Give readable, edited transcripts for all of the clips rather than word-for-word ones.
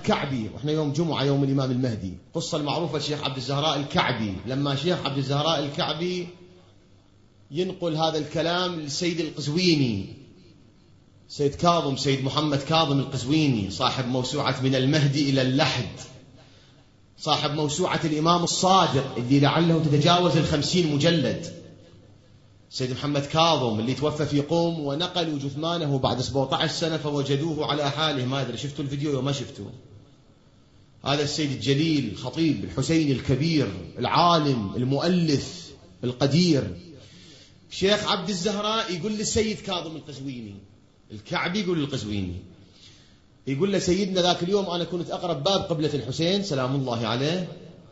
الكعبي، وإحنا يوم جمعة يوم الإمام المهدي، قصة المعروفة الشيخ عبد الزهراء الكعبي. لما شيخ عبد الزهراء الكعبي ينقل هذا الكلام للسيد القزويني، سيد كاظم، سيد محمد كاظم القزويني، صاحب موسوعة من المهدي إلى اللحد، صاحب موسوعة الإمام الصادق اللي لعله تتجاوز 50 مجلد. سيد محمد كاظم اللي توفى في قوم ونقلوا جثمانه بعد 17 سنة فوجدوه على حاله. ما أدري شفتوا الفيديو وما شفتوه. هذا السيد الجليل الخطيب الحسيني الكبير العالم المؤلف القدير، شيخ عبد الزهراء يقول للسيد كاظم القزويني الكعبي، يقول للقزويني، يقول له سيدنا ذاك اليوم أنا كنت أقرب باب قبلة الحسين سلام الله عليه،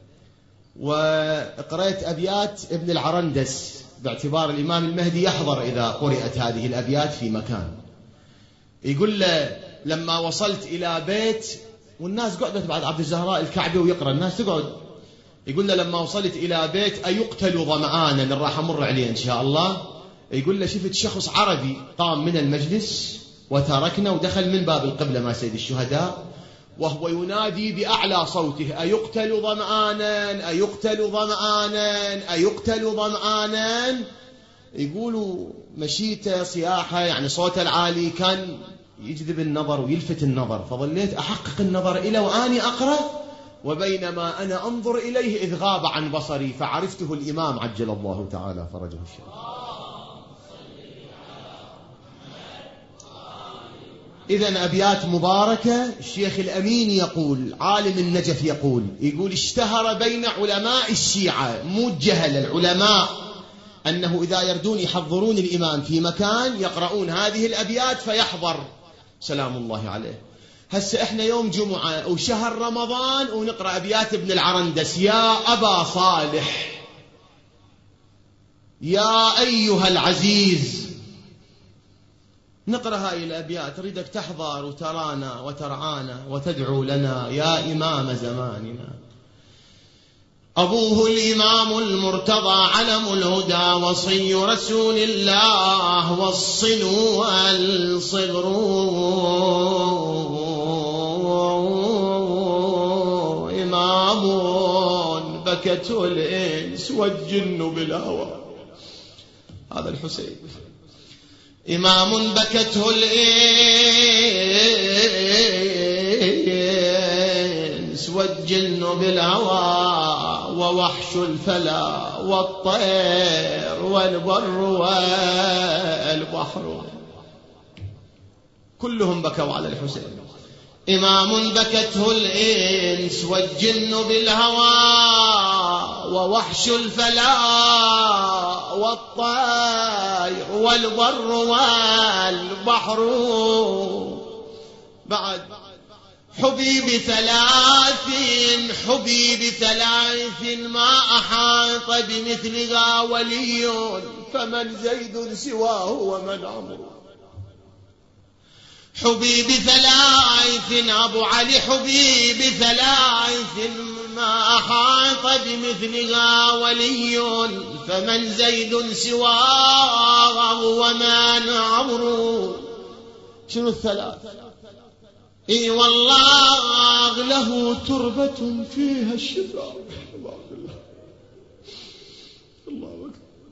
وقرأت أبيات ابن العرندس باعتبار الإمام المهدي يحضر إذا قرأت هذه الأبيات في مكان. يقول له لما وصلت إلى بيت والناس قعدت بعد عبد الزهراء الكعبي ويقرأ، الناس تقعد، يقول له لما وصلت إلى بيت أيقتل ظمآنا اللي راح أمر عليه إن شاء الله، يقول له شفت شخص عربي قام من المجلس وتركنا ودخل من باب القبلة مع سيد الشهداء وهو ينادي بأعلى صوته أيقتل ظمآنا أيقتل ظمآنا أيقتل ظمآنا. يقولوا مشيته صياحة يعني صوته العالي كان يجذب النظر ويلفت النظر، فظليت أحقق النظر إلى وأني أقرأ، وبينما أنا أنظر إليه إذ غاب عن بصري فعرفته الإمام عجل الله تعالى فرجه الشريف. إذن أبيات مباركة. الشيخ الأمين يقول، عالم النجف يقول اشتهر بين علماء الشيعة مو الجهل العلماء أنه إذا يردون يحضرون الإمام في مكان يقرؤون هذه الأبيات فيحضر سلام الله عليه. هسه إحنا يوم جمعة وشهر رمضان ونقرأ أبيات ابن العرندس، يا أبا صالح يا أيها العزيز، نقرأ هاي الأبيات تريدك تحضر وترانا وترعانا وتدعو لنا يا إمام زماننا. أبوه الإمام المرتضى علم الهدى وصي رسول الله والصنو والصغر، إمام بكته الإنس والجن بالهوى. هذا الحسين إمام بكته الإنس والجن بالهوى ووحش الفلا والطير والبر والبحر كلهم بكوا على الحسين. إمام بكته الإنس والجن بالهوى ووحش الفلا والطير والبر والبحر. بعد حبيب ثلاث ما أحاط بمثلها ولي فمن زيد سواه ومن عمرو. حبيب ثلاث أبو علي حبيب ثلاث ما أحاط بمثلها ولي فمن زيد سواه ومن عمرو. شنو الثلاث؟ إي والله له تربة فيها الشفاء. الله أكبر.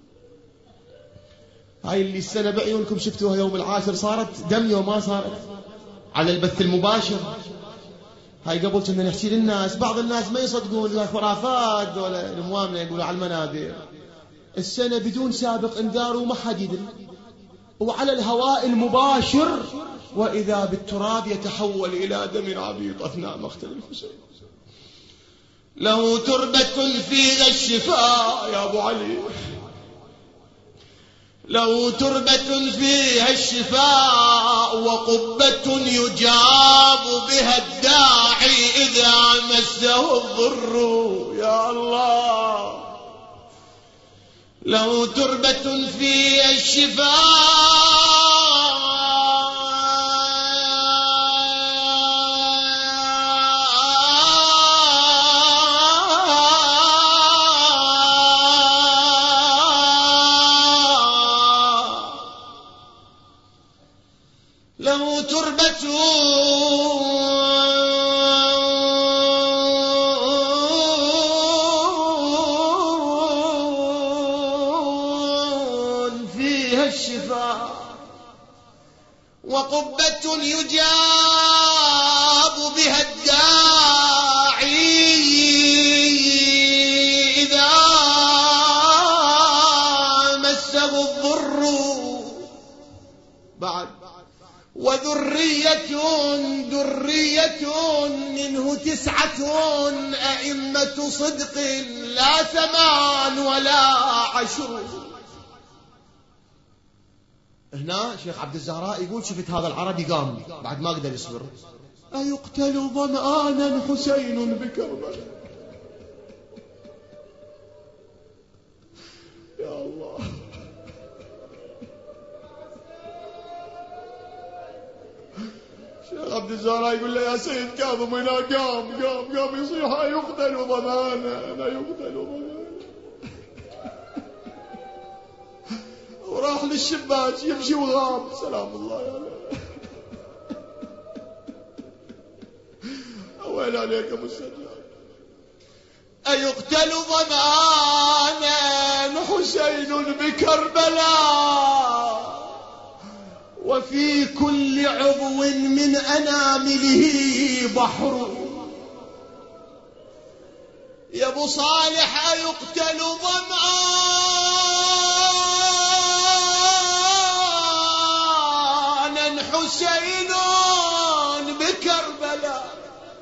هاي اللي السنة بعيونكم شفتوها يوم العاشر صارت دمية وما صارت على البث المباشر. هاي قبل كنا نحكي للناس، بعض الناس ما يصدقون لا خرافات ولا الموامنة يقولوا على المنابر. السنة بدون سابق انذار وما حد يدري، وعلى الهواء المباشر وإذا بالتراب يتحول إلى دم عبيط أثناء مقتل الحسين. له تربة فيها الشفاء يا أبو علي، له تربة فيها الشفاء وقبة يجاب بها الداعي إذا مسه الضر. يا الله له تربة فيها الشفاء له تربة فيها الشفاء، وقبة يجاب بها الداعي إذا مسه الضر. بعد وذرية منه 9 أئمة صدق لا 8 ولا 10. هنا شيخ عبد الزهراء يقول شفت هذا العربي قام بعد ما قدر يصبر، أيقتل ظمآنا حسين بكربلاء. يا الله، شيخ عبد الزهراء يقول له يا سيد كاظم هنا قام يصيح أيقتل ظمآنا أيقتل ظمآنا. وراح للشباك يمشي وغاب، سلام الله يا له. وين عليك ابو السجاد. أيقتل ظمآنا حسين بكربلاء، وفي كل عضو من أنامله بحر. يا ابو صالح أيقتل ظمآنا حسين بكربلاء،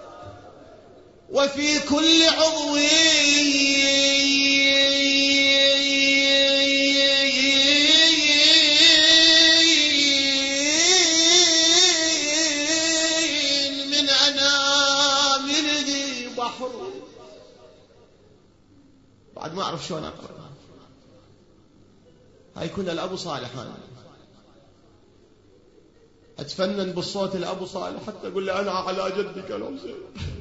وفي كل عضو من أنامله بحر. بعد ما أعرف شلون أقرأ. هاي كنا الأبو صالح، أنا أتفنن بالصوت الأبو صالح حتى أقول له أنا على جدك الحسين.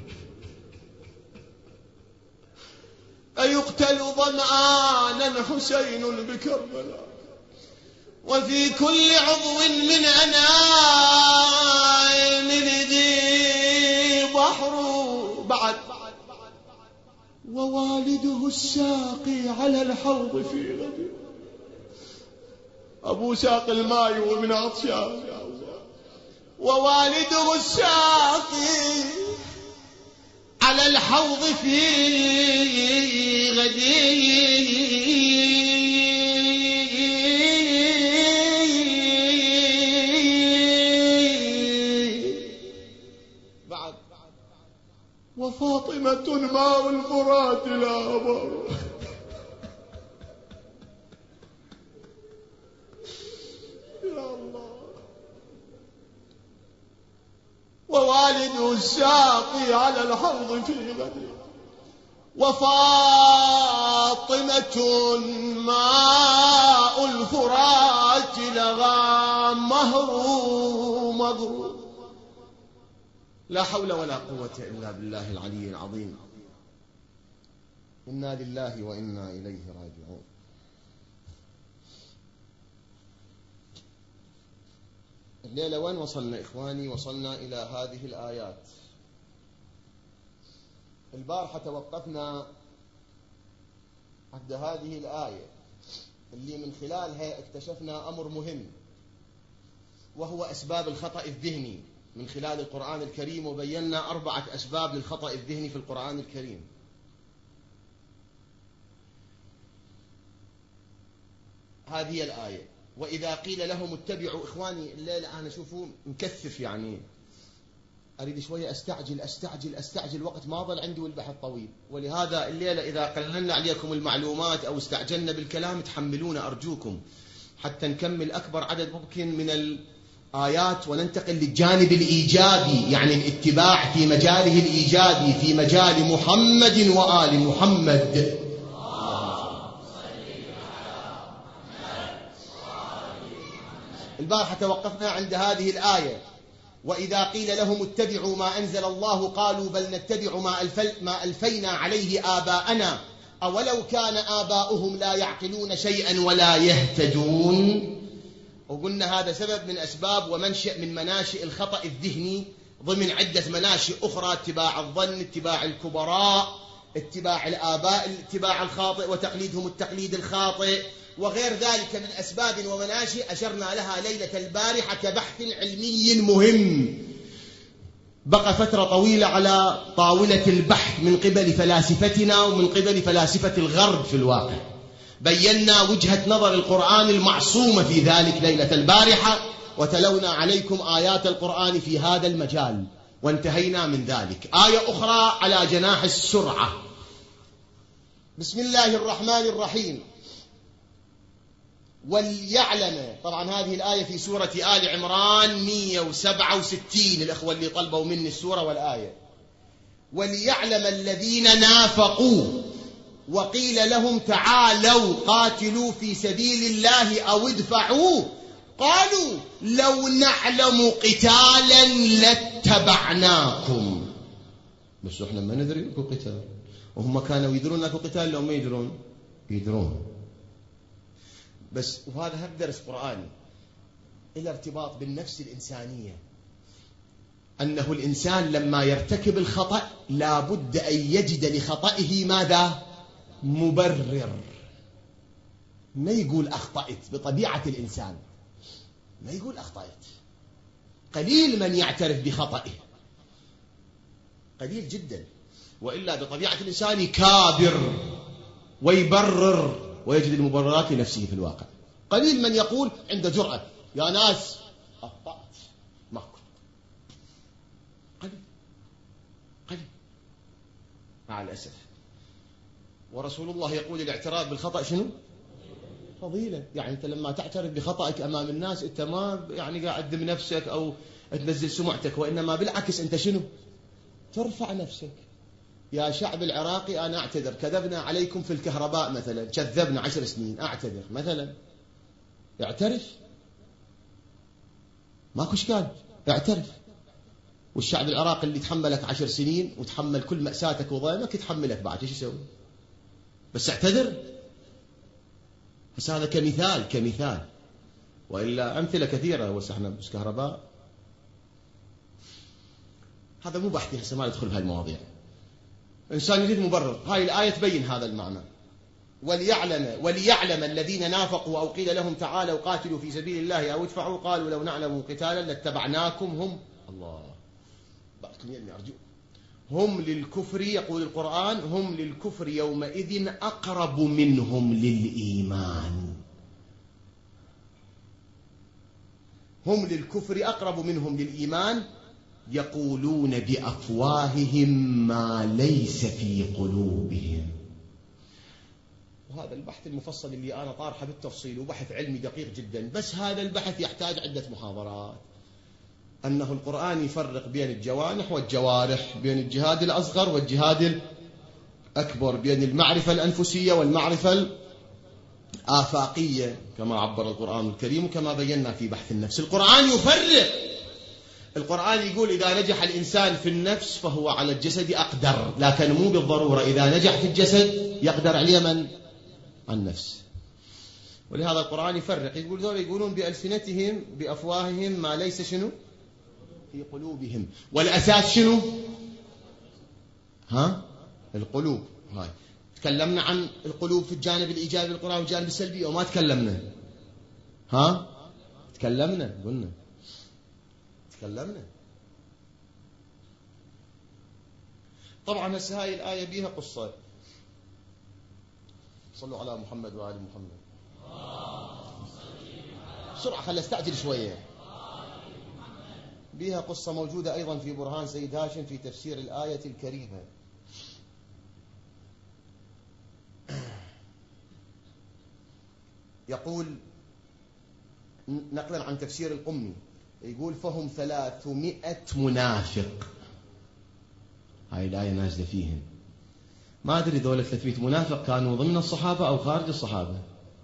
أيقتل ظمآنا حسين بكربلاء، وفي كل عضو من أنامله بحر. بعد ووالده الساقي على الحوض في غد. أبو ساق الماء ومن عطشان. ووالده الساقي على الحوض في غدي. بعد وفاطمة ماء الفرات لا أبر. يا الله. ووالده الساقي على الحوض في غد، وفاطمة ماء الفرات لغى مضر. لا حول ولا قوة إلا بالله العلي العظيم. إنا لله وإنا إليه راجعون. الليلة وين وصلنا إخواني؟ وصلنا إلى هذه الآيات. البارحة توقفنا عند هذه الآية اللي من خلالها اكتشفنا أمر مهم، وهو أسباب الخطأ الذهني من خلال القرآن الكريم، وبينا 4 أسباب للخطأ الذهني في القرآن الكريم. هذه الآية. وإذا قيل لهم اتبعوا، إخواني الليلة أنا شوفوا مكثف، يعني أريد شوية أستعجل، وقت ما ظل عندي والبحث طويل، ولهذا الليلة إذا قللنا عليكم المعلومات أو استعجلنا بالكلام تحملونا أرجوكم، حتى نكمل أكبر عدد ممكن من الآيات وننتقل للجانب الإيجابي، يعني الاتباع في مجاله الإيجابي، في مجال محمد وآل محمد. البارحة توقفنا عند هذه الآية. وإذا قيل لهم اتبعوا ما أنزل الله قالوا بل نتبع ما ألفينا عليه آباءنا أولو كان آباؤهم لا يعقلون شيئا ولا يهتدون. وقلنا هذا سبب من أسباب ومنشأ من مناشئ الخطأ الذهني ضمن عدة مناشئ أخرى: اتباع الظن، اتباع الكبراء، اتباع الآباء، الاتباع الخاطئ وتقليدهم التقليد الخاطئ، وغير ذلك من أسباب ومناشئ أشرنا لها ليلة البارحة كبحث علمي مهم بقى فترة طويلة على طاولة البحث من قبل فلاسفتنا ومن قبل فلاسفة الغرب. في الواقع بينا وجهة نظر القرآن المعصومة في ذلك ليلة البارحة، وتلونا عليكم آيات القرآن في هذا المجال وانتهينا من ذلك. آية أخرى على جناح السرعة. بسم الله الرحمن الرحيم. وليعلم، طبعا هذه الآية في سورة آل عمران 167، الأخوة اللي طلبوا مني السورة والآية. وليعلم الذين نافقوا وقيل لهم تعالوا قاتلوا في سبيل الله أو ادفعوا قالوا لو نعلم قتالا لاتبعناكم. بس احنا ما ندري اكو قتال، وهم كانوا يدرون اكو قتال لو ما يدرون يدرون. بس وهذا هم درس قرآني، إلى ارتباط بالنفس الإنسانية، أنه الإنسان لما يرتكب الخطأ لا بد أن يجد لخطئه ماذا؟ مبرر. ما يقول أخطأت، بطبيعة الإنسان ما يقول أخطأت. قليل من يعترف بخطئه، قليل جدا، وإلا بطبيعة الإنسان يكابر ويبرر ويجد المبررات لنفسه. في الواقع قليل من يقول عنده جرأة يا ناس أخطأت، ماكو، قليل مع الأسف. ورسول الله يقول الاعتراف بالخطأ شنو؟ فضيلة. يعني أنت لما تعترف بخطأك أمام الناس أنت ما يعني قاعد تذم نفسك أو تنزل سمعتك، وإنما بالعكس أنت شنو؟ ترفع نفسك. يا شعب العراقي أنا أعتذر، كذبنا عليكم في الكهرباء مثلا، كذبنا 10 سنين، أعتذر مثلا. اعترف، ماكو إشكال، اعترف. والشعب العراقي اللي تحملك 10 سنين وتحمل كل مأساتك وضيمك يتحملك بعد، ايش يسوي؟ بس اعتذر. بس هذا كمثال، وإلا أمثلة كثيرة. بس احنا بس كهرباء، هذا مو بحثي هسه، ما ندخل بهاي المواضيع. إنسان يريد مبرر، هاي الآية تبين هذا المعنى. وليعلم الذين نافقوا أو قيل لهم تعالوا قاتلوا في سبيل الله أو ادفعوا قالوا لو نعلم قتالا لاتبعناكم. هم الله باركم يعني أرجو هم للكفر، يقول القرآن هم للكفر يومئذ أقرب منهم للإيمان. هم للكفر أقرب منهم للإيمان يقولون بأفواههم ما ليس في قلوبهم. وهذا البحث المفصل اللي أنا طارحه بالتفصيل، وبحث علمي دقيق جدا، بس هذا البحث يحتاج عدة محاضرات. أنه القرآن يفرق بين الجوانح والجوارح، بين الجهاد الأصغر والجهاد الأكبر، بين المعرفة الأنفسية والمعرفة الآفاقية كما عبر القرآن الكريم وكما بينا في بحث النفس. القرآن يفرق. القرآن يقول إذا نجح الإنسان في النفس فهو على الجسد أقدر، لكن مو بالضرورة إذا نجح في الجسد يقدر عليه من؟ النفس. ولهذا القرآن يفرق، يقول ذول يقولون بألسنتهم بأفواههم ما ليس شنو؟ في قلوبهم. والأساس شنو؟ القلوب. هاي تكلمنا عن القلوب في الجانب الإيجابي للقرآن والجانب السلبي، وما تكلمنا. تكلمنا، قلنا تكلمنا. طبعا هسه هاي الآية بيها قصة. صلوا على محمد وآل محمد. بسرعة خلي استعجل شوية. بيها قصة موجودة أيضا في برهان سيد هاشم في تفسير الآية الكريمة. يقول نقلا عن تفسير القمي، يقول فهم 300 منافق. هاي الآية نازلة فيهم. ما أدري دولة 300 منافق كانوا ضمن الصحابة أو خارج الصحابة.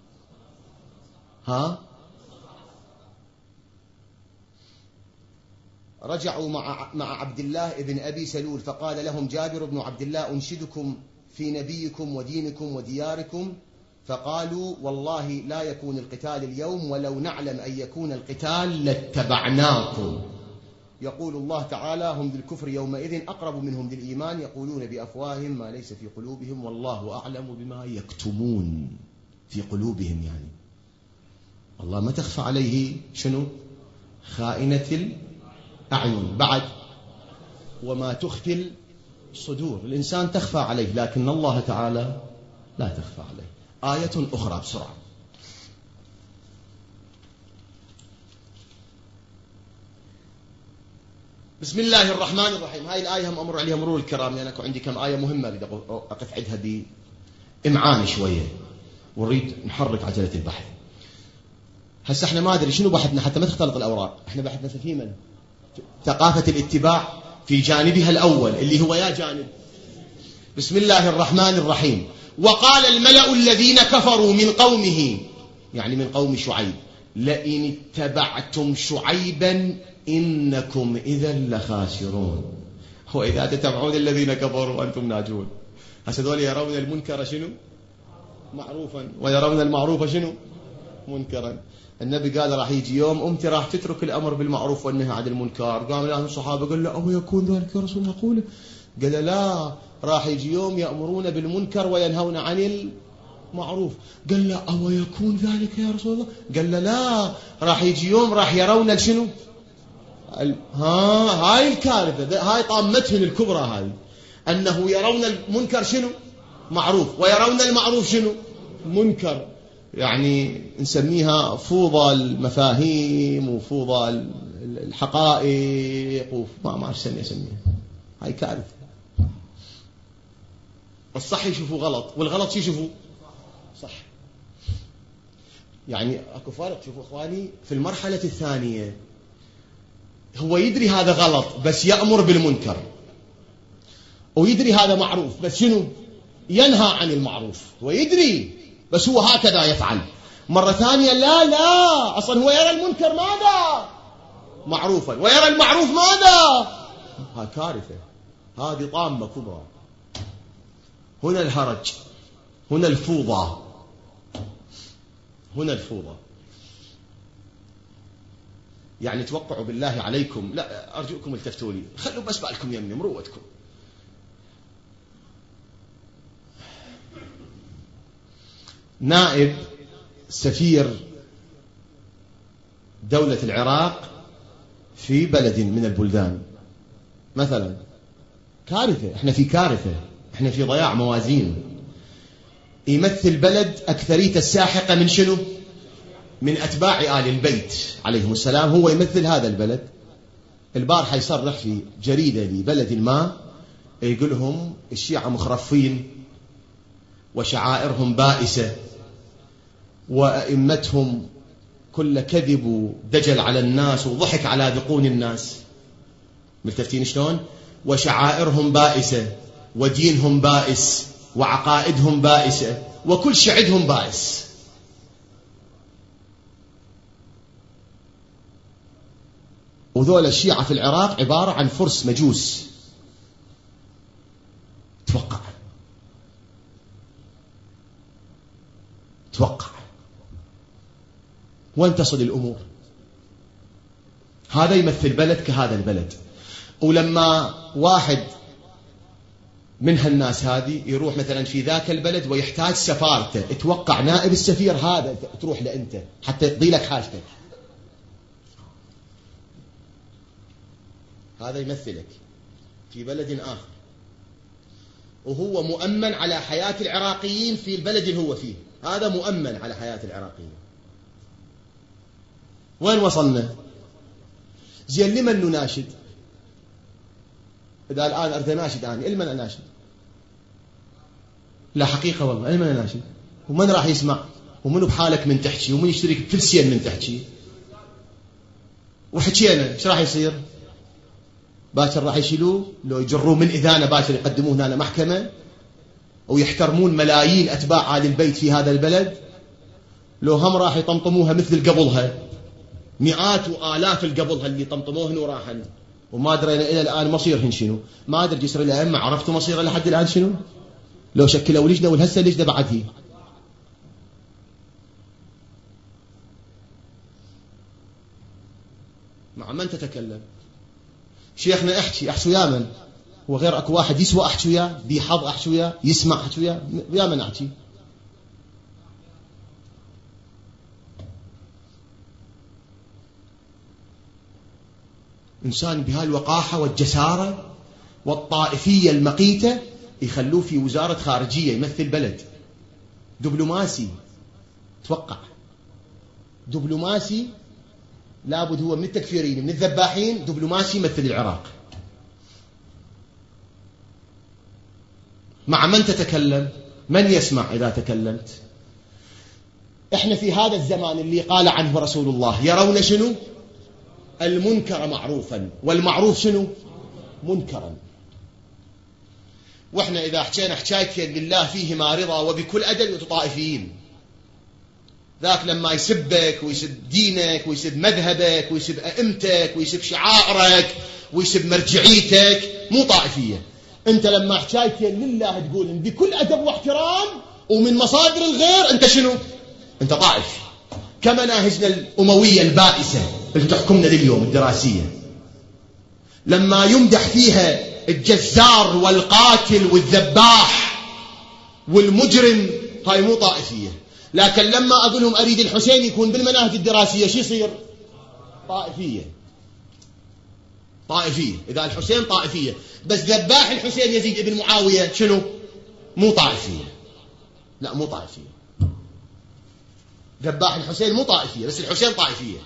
رجعوا مع عبد الله ابن أبي سلول فقال لهم جابر بن عبد الله أنشدكم في نبيكم ودينكم ودياركم، فقالوا والله لا يكون القتال اليوم ولو نعلم أن يكون القتال لاتبعناكم. يقول الله تعالى هم بالكفر يومئذ أقرب منهم للإيمان يقولون بأفواههم ما ليس في قلوبهم والله أعلم بما يكتمون. في قلوبهم يعني. الله ما تخفى عليه شنو؟ خائنة الأعين. بعد وما تخفي الصدور. الإنسان تخفى عليه لكن الله تعالى لا تخفى عليه. آية أخرى بسرعة. بسم الله الرحمن الرحيم. هاي الآية هم أمر عليها مرور الكرام لأن أكو عندي كم آية مهمة بدي أقف عندها بإمعان شوية ونريد نحرك عجلة البحث. هسه احنا ما أدري شنو بحثنا حتى ما تختلط الأوراق. احنا بحثنا في من؟ ثقافة الاتباع في جانبها الأول اللي هو يا جانب. بسم الله الرحمن الرحيم. وقال الملأ الذين كفروا من قومه يعني من قوم شعيب لئن اتبعتم شعيبا إنكم إذا لخاسرون. وإذا تتبعون الذين كفروا وأنتم ناجون. هسه دول يرون المنكر شنو؟ معروفا ويرون المعروف شنو؟ منكرا. النبي قال راح يجي يوم أمتي راح تترك الأمر بالمعروف والنهي عن المنكر. قام له الصحابة قال له أو يكون ذلك يا رسول الله قوله؟ قال لا راح يجي يوم يأمرون بالمنكر وينهون عن المعروف. قال له أو يكون ذلك يا رسول الله؟ قال له لا راح يجي يوم راح يرون شنو؟ هاي الكارثة. هاي طامتهم الكبرى هاي أنه يرون المنكر شنو؟ معروف ويرون المعروف شنو؟ منكر. يعني نسميها فوضى المفاهيم وفوضى الحقائق ما أسميها. هاي كارثة. الصح يشوفوا غلط والغلط يشوفوا صح. يعني اكو فرق. شوفوا اخواني في المرحلة الثانية هو يدري هذا غلط بس يأمر بالمنكر ويدري هذا معروف بس شنو؟ ينهى عن المعروف. هو يدري بس هو هكذا يفعل. مرة ثانية لا أصلا هو يرى المنكر ماذا؟ معروفا ويرى المعروف ماذا؟ ها كارثة. هذه طامة كبرى. هنا الهرج. هنا الفوضى. هنا الفوضى. يعني توقعوا بالله عليكم لا أرجوكم التفتوا لي. خلوا بس بالكم يمي مروتكم. نائب سفير دولة العراق في بلد من البلدان مثلا كارثة. احنا في كارثة. احنا في ضياع موازين. يمثل بلد أكثرية الساحقة من شنو؟ من أتباع آل البيت عليهم السلام. هو يمثل هذا البلد. البارحة يصرح في جريدة لبلد ما يقولهم الشيعة مخرفين وشعائرهم بائسة وأئمتهم كل كذب ودجل على الناس وضحك على ذقون الناس. ملتفتين شلون؟ وشعائرهم بائسة ودينهم بائس وعقائدهم بائسة وكل شيء عندهم بائس. وذول الشيعة في العراق عبارة عن فرس مجوس. توقع وين تصل الأمور. هذا يمثل بلد كهذا البلد. ولما واحد من هالناس هذه يروح مثلا في ذاك البلد ويحتاج سفارته اتوقع نائب السفير هذا تروح لأنت حتى يقضي لك حاجتك. هذا يمثلك في بلد آخر وهو مؤمن على حياة العراقيين في البلد اللي هو فيه. هذا مؤمن على حياة العراقيين. وين وصلنا؟ زين لمن نناشد؟ إذا الآن أريد أناشد أنا لمن أناشد؟ لا حقيقة والله لمن أناشد؟ ومن راح يسمع؟ ومنو بحالك من تحكي؟ ومن يشترك فلسين من تحكي؟ وحكينا ايش راح يصير؟ باكر راح يشيلوه لو يجروه من إذانه باكر يقدموه هنا محكمة ويحترمون ملايين أتباع آل البيت في هذا البلد. لو هم راح يطمطموها مثل قبلها مئات وآلاف القبلها اللي طمطموهن وراحن وما درينا إلى الآن مصيرهن شنو. ما أدري جسر الأئمة عرفتوا مصيره لحد الآن شنو. لو شكلوا لجنة والهسه لجنة بعد هي. مع من تتكلم؟ شيخنا احكي ويا من؟ وغير اكو واحد يسوى احكي وياه؟ بيحظ احكي وياه؟ يسمع احكي وياه؟ ويا من احكي؟ إنسان بهالوقاحة والجسارة والطائفية المقيتة يخلوه في وزارة خارجية يمثل بلد، دبلوماسي. توقع دبلوماسي لابد هو من التكفيرين من الذباحين، دبلوماسي يمثل العراق. مع من تتكلم؟ من يسمع إذا تكلمت؟ احنا في هذا الزمان اللي قال عنه رسول الله يرون شنو؟ المنكر معروفا، والمعروف شنو؟ منكرا. واحنا إذا حكينا حكايتين لله فيهما رضا وبكل أدب طائفيين. ذاك لما يسبك ويسب دينك ويسب مذهبك ويسب أئمتك ويسب شعائرك ويسب مرجعيتك مو طائفية. انت لما حكايتين لله تقول بكل أدب واحترام ومن مصادر الغير، انت شنو؟ انت طائفي. كمناهجنا الأموية البائسة اللي تحكمنا لليوم الدراسية، لما يمدح فيها الجزار والقاتل والذباح والمجرم، هاي مو طائفية. لكن لما أقول لهم أريد الحسين يكون بالمناهج الدراسية، شو يصير؟ طائفية. طائفية. إذا الحسين طائفية، بس ذباح الحسين يزيد ابن معاوية شنو؟ مو طائفية. لا مو طائفية. ذباح الحسين مو طائفية، بس الحسين طائفية.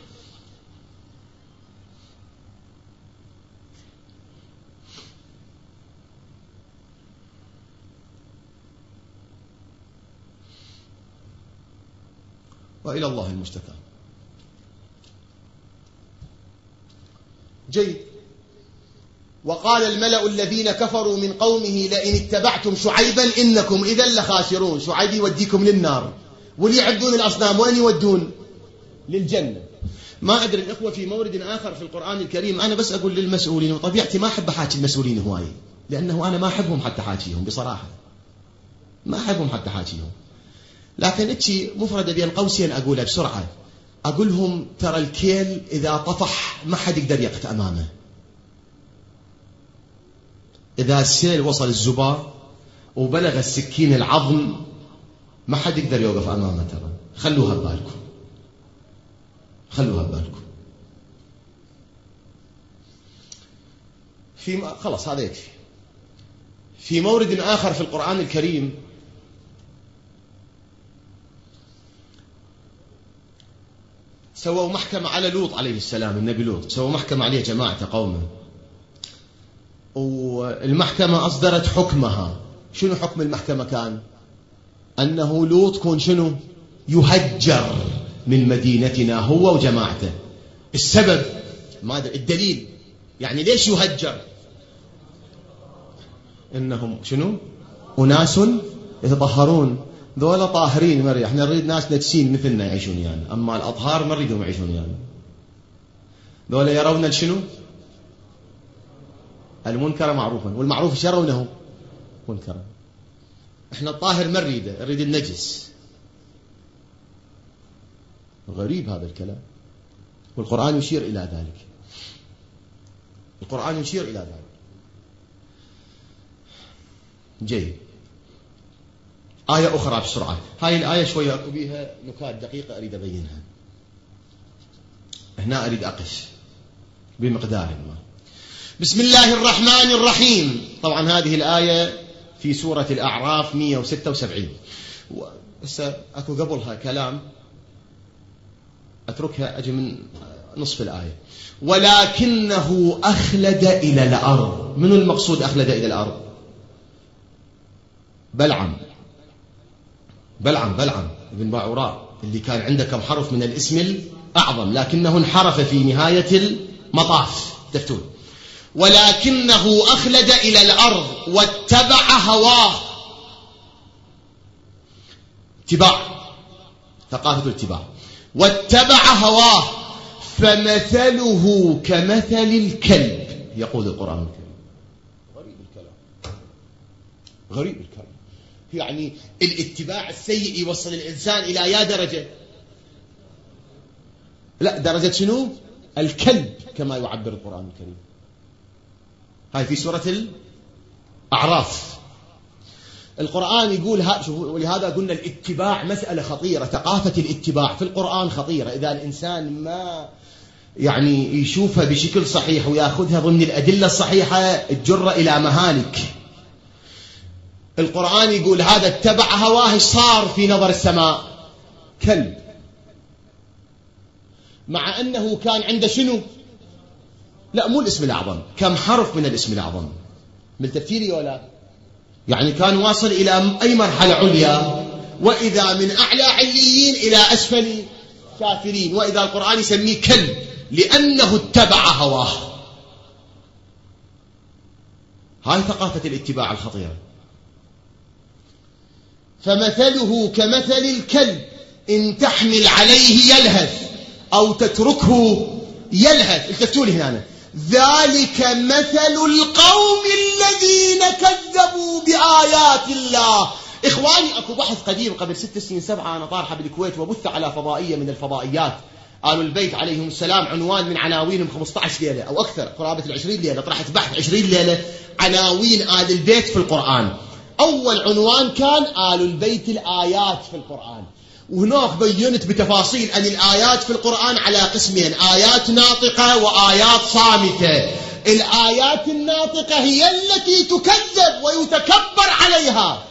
وإلى الله المشتكى. جيد. وقال الملأ الذين كفروا من قومه لئن اتبعتم شعيبا إنكم إذا لخاسرون. شعيب يوديكم للنار، واللي يعبدون الأصنام وين يودون؟ للجنة. ما أدري الإخوة في مورد آخر في القرآن الكريم، أنا بس أقول للمسؤولين، وطبيعتي ما أحب أحاكي المسؤولين هواي، لأنه أنا ما أحبهم حتى حاكيهم بصراحة، ما أحبهم حتى حاكيهم. لكن اتشي مفردة بين قوسين أقولها بسرعة، أقولهم ترى الكيل إذا طفح ما حد يقدر يقف أمامه. إذا السيل وصل الزبار وبلغ السكين العظم ما حد يقدر يوقف أمامه. ترى خلوها ببالكم، خلوها ببالكم. خلاص هذا يكفي. في مورد آخر في القرآن الكريم سووا محكمة على لوط عليه السلام، النبي لوط سووا محكمة عليه جماعة قومه، والمحكمة أصدرت حكمها. شنو حكم المحكمة كان؟ أنه لوط كون شنو؟ يهجر من مدينتنا هو وجماعته. السبب ما أدري، الدليل يعني ليش يهجر؟ إنهم شنو؟ أناس يتطهرون. ذولا طاهرين مريح، احنا نريد ناس نجسين مثلنا يعيشون يعني، أما الأطهار ما نريدهم يعيشون يعني. ذولا يرون شنو؟ المنكر معروفا، والمعروف يرونه منكرا. احنا الطاهر ما نريده، نريد النجس. غريب هذا الكلام، والقرآن يشير إلى ذلك. القرآن يشير إلى ذلك. جيد. آية أخرى بسرعة. هاي الآية شوية أكو بيها نكات دقيقة أريد أبينها. هنا أريد أقف بمقدار ما. بسم الله الرحمن الرحيم. طبعا هذه الآية في سورة الأعراف 176. هسه أكو قبلها كلام أتركها أجي من نصف الآية. ولكنه أخلد إلى الأرض. من المقصود أخلد إلى الأرض؟ بلعم ابن باعوراء اللي كان عنده كم حرف من الاسم الأعظم، لكنه انحرف في نهاية المطاف. تفتون. ولكنه أخلد إلى الأرض واتبع هواه. اتباع، ثقافة الاتباع. واتبع هواه فمثله كمثل الكلب، يقول القرآن الكريم. غريب الكلام، غريب الكلام. يعني الاتباع السيء يوصل الإنسان إلى يا درجة؟ لا، درجة شنو؟ الكلب كما يعبر القرآن الكريم. هاي في سورة الأعراف. القرآن يقول ولهذا قلنا الاتباع مسألة خطيرة. ثقافة الاتباع في القرآن خطيرة. إذا الإنسان يعني يشوفها بشكل صحيح ويأخذها ضمن الأدلة الصحيحة تجر إلى مهالك. القرآن يقول هذا اتبع هواه، صار في نظر السماء كلب، مع أنه كان عنده شنو؟ لا مو الاسم الأعظم، كم حرف من الاسم الأعظم من تفسيري ولا؟ يعني كان واصل إلى أي مرحلة عليا، وإذا من أعلى عليين إلى أسفل سافلين، وإذا القرآن يسميه كلب لأنه اتبع هواه. هاي ثقافة الاتباع الخطيرة. فمثله كمثل الكلب إن تحمل عليه يلهث أو تتركه يلهث. التفتوا لي هنا، ذلك مثل القوم الذين كذبوا بآيات الله. إخواني أكو بحث قديم قبل 6 سنين 7 أنا طارحة بالكويت وبث على فضائية من الفضائيات، آل البيت عليهم السلام، عنوان من عناوينهم 15 ليلة أو أكثر، قرابة 20 ليلة، طرحت بحث 20 ليلة عناوين آل البيت في القرآن. أول عنوان كان آل البيت الآيات في القرآن، وهناك بينت بتفاصيل أن الآيات في القرآن على قسمين، آيات ناطقة وآيات صامتة. الآيات الناطقة هي التي تكذب ويتكبر عليها.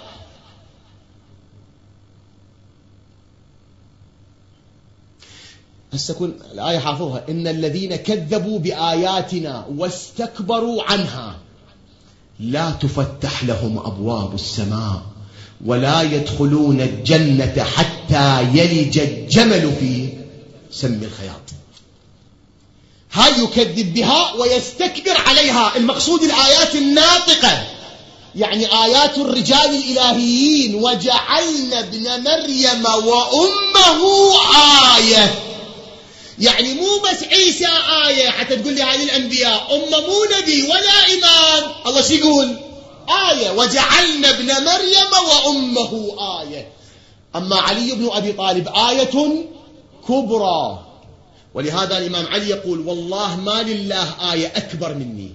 هسه كن الآية حافظها، إن الذين كذبوا بآياتنا واستكبروا عنها لا تفتح لهم أبواب السماء ولا يدخلون الجنة حتى يلج الجمل في سم الخياط. هاي يكذب بها ويستكبر عليها. المقصود الآيات الناطقة، يعني آيات الرجال الإلهيين. وجعلنا ابن مريم وأمه آية، يعني مو بس عيسى آية حتى تقول لي هذه الأنبياء، مو نبي ولا إمام. الله شو يقول؟ آية. وجعلنا ابن مريم وأمه آية. أما علي بن أبي طالب آية كبرى، ولهذا الإمام علي يقول والله ما لله آية أكبر مني.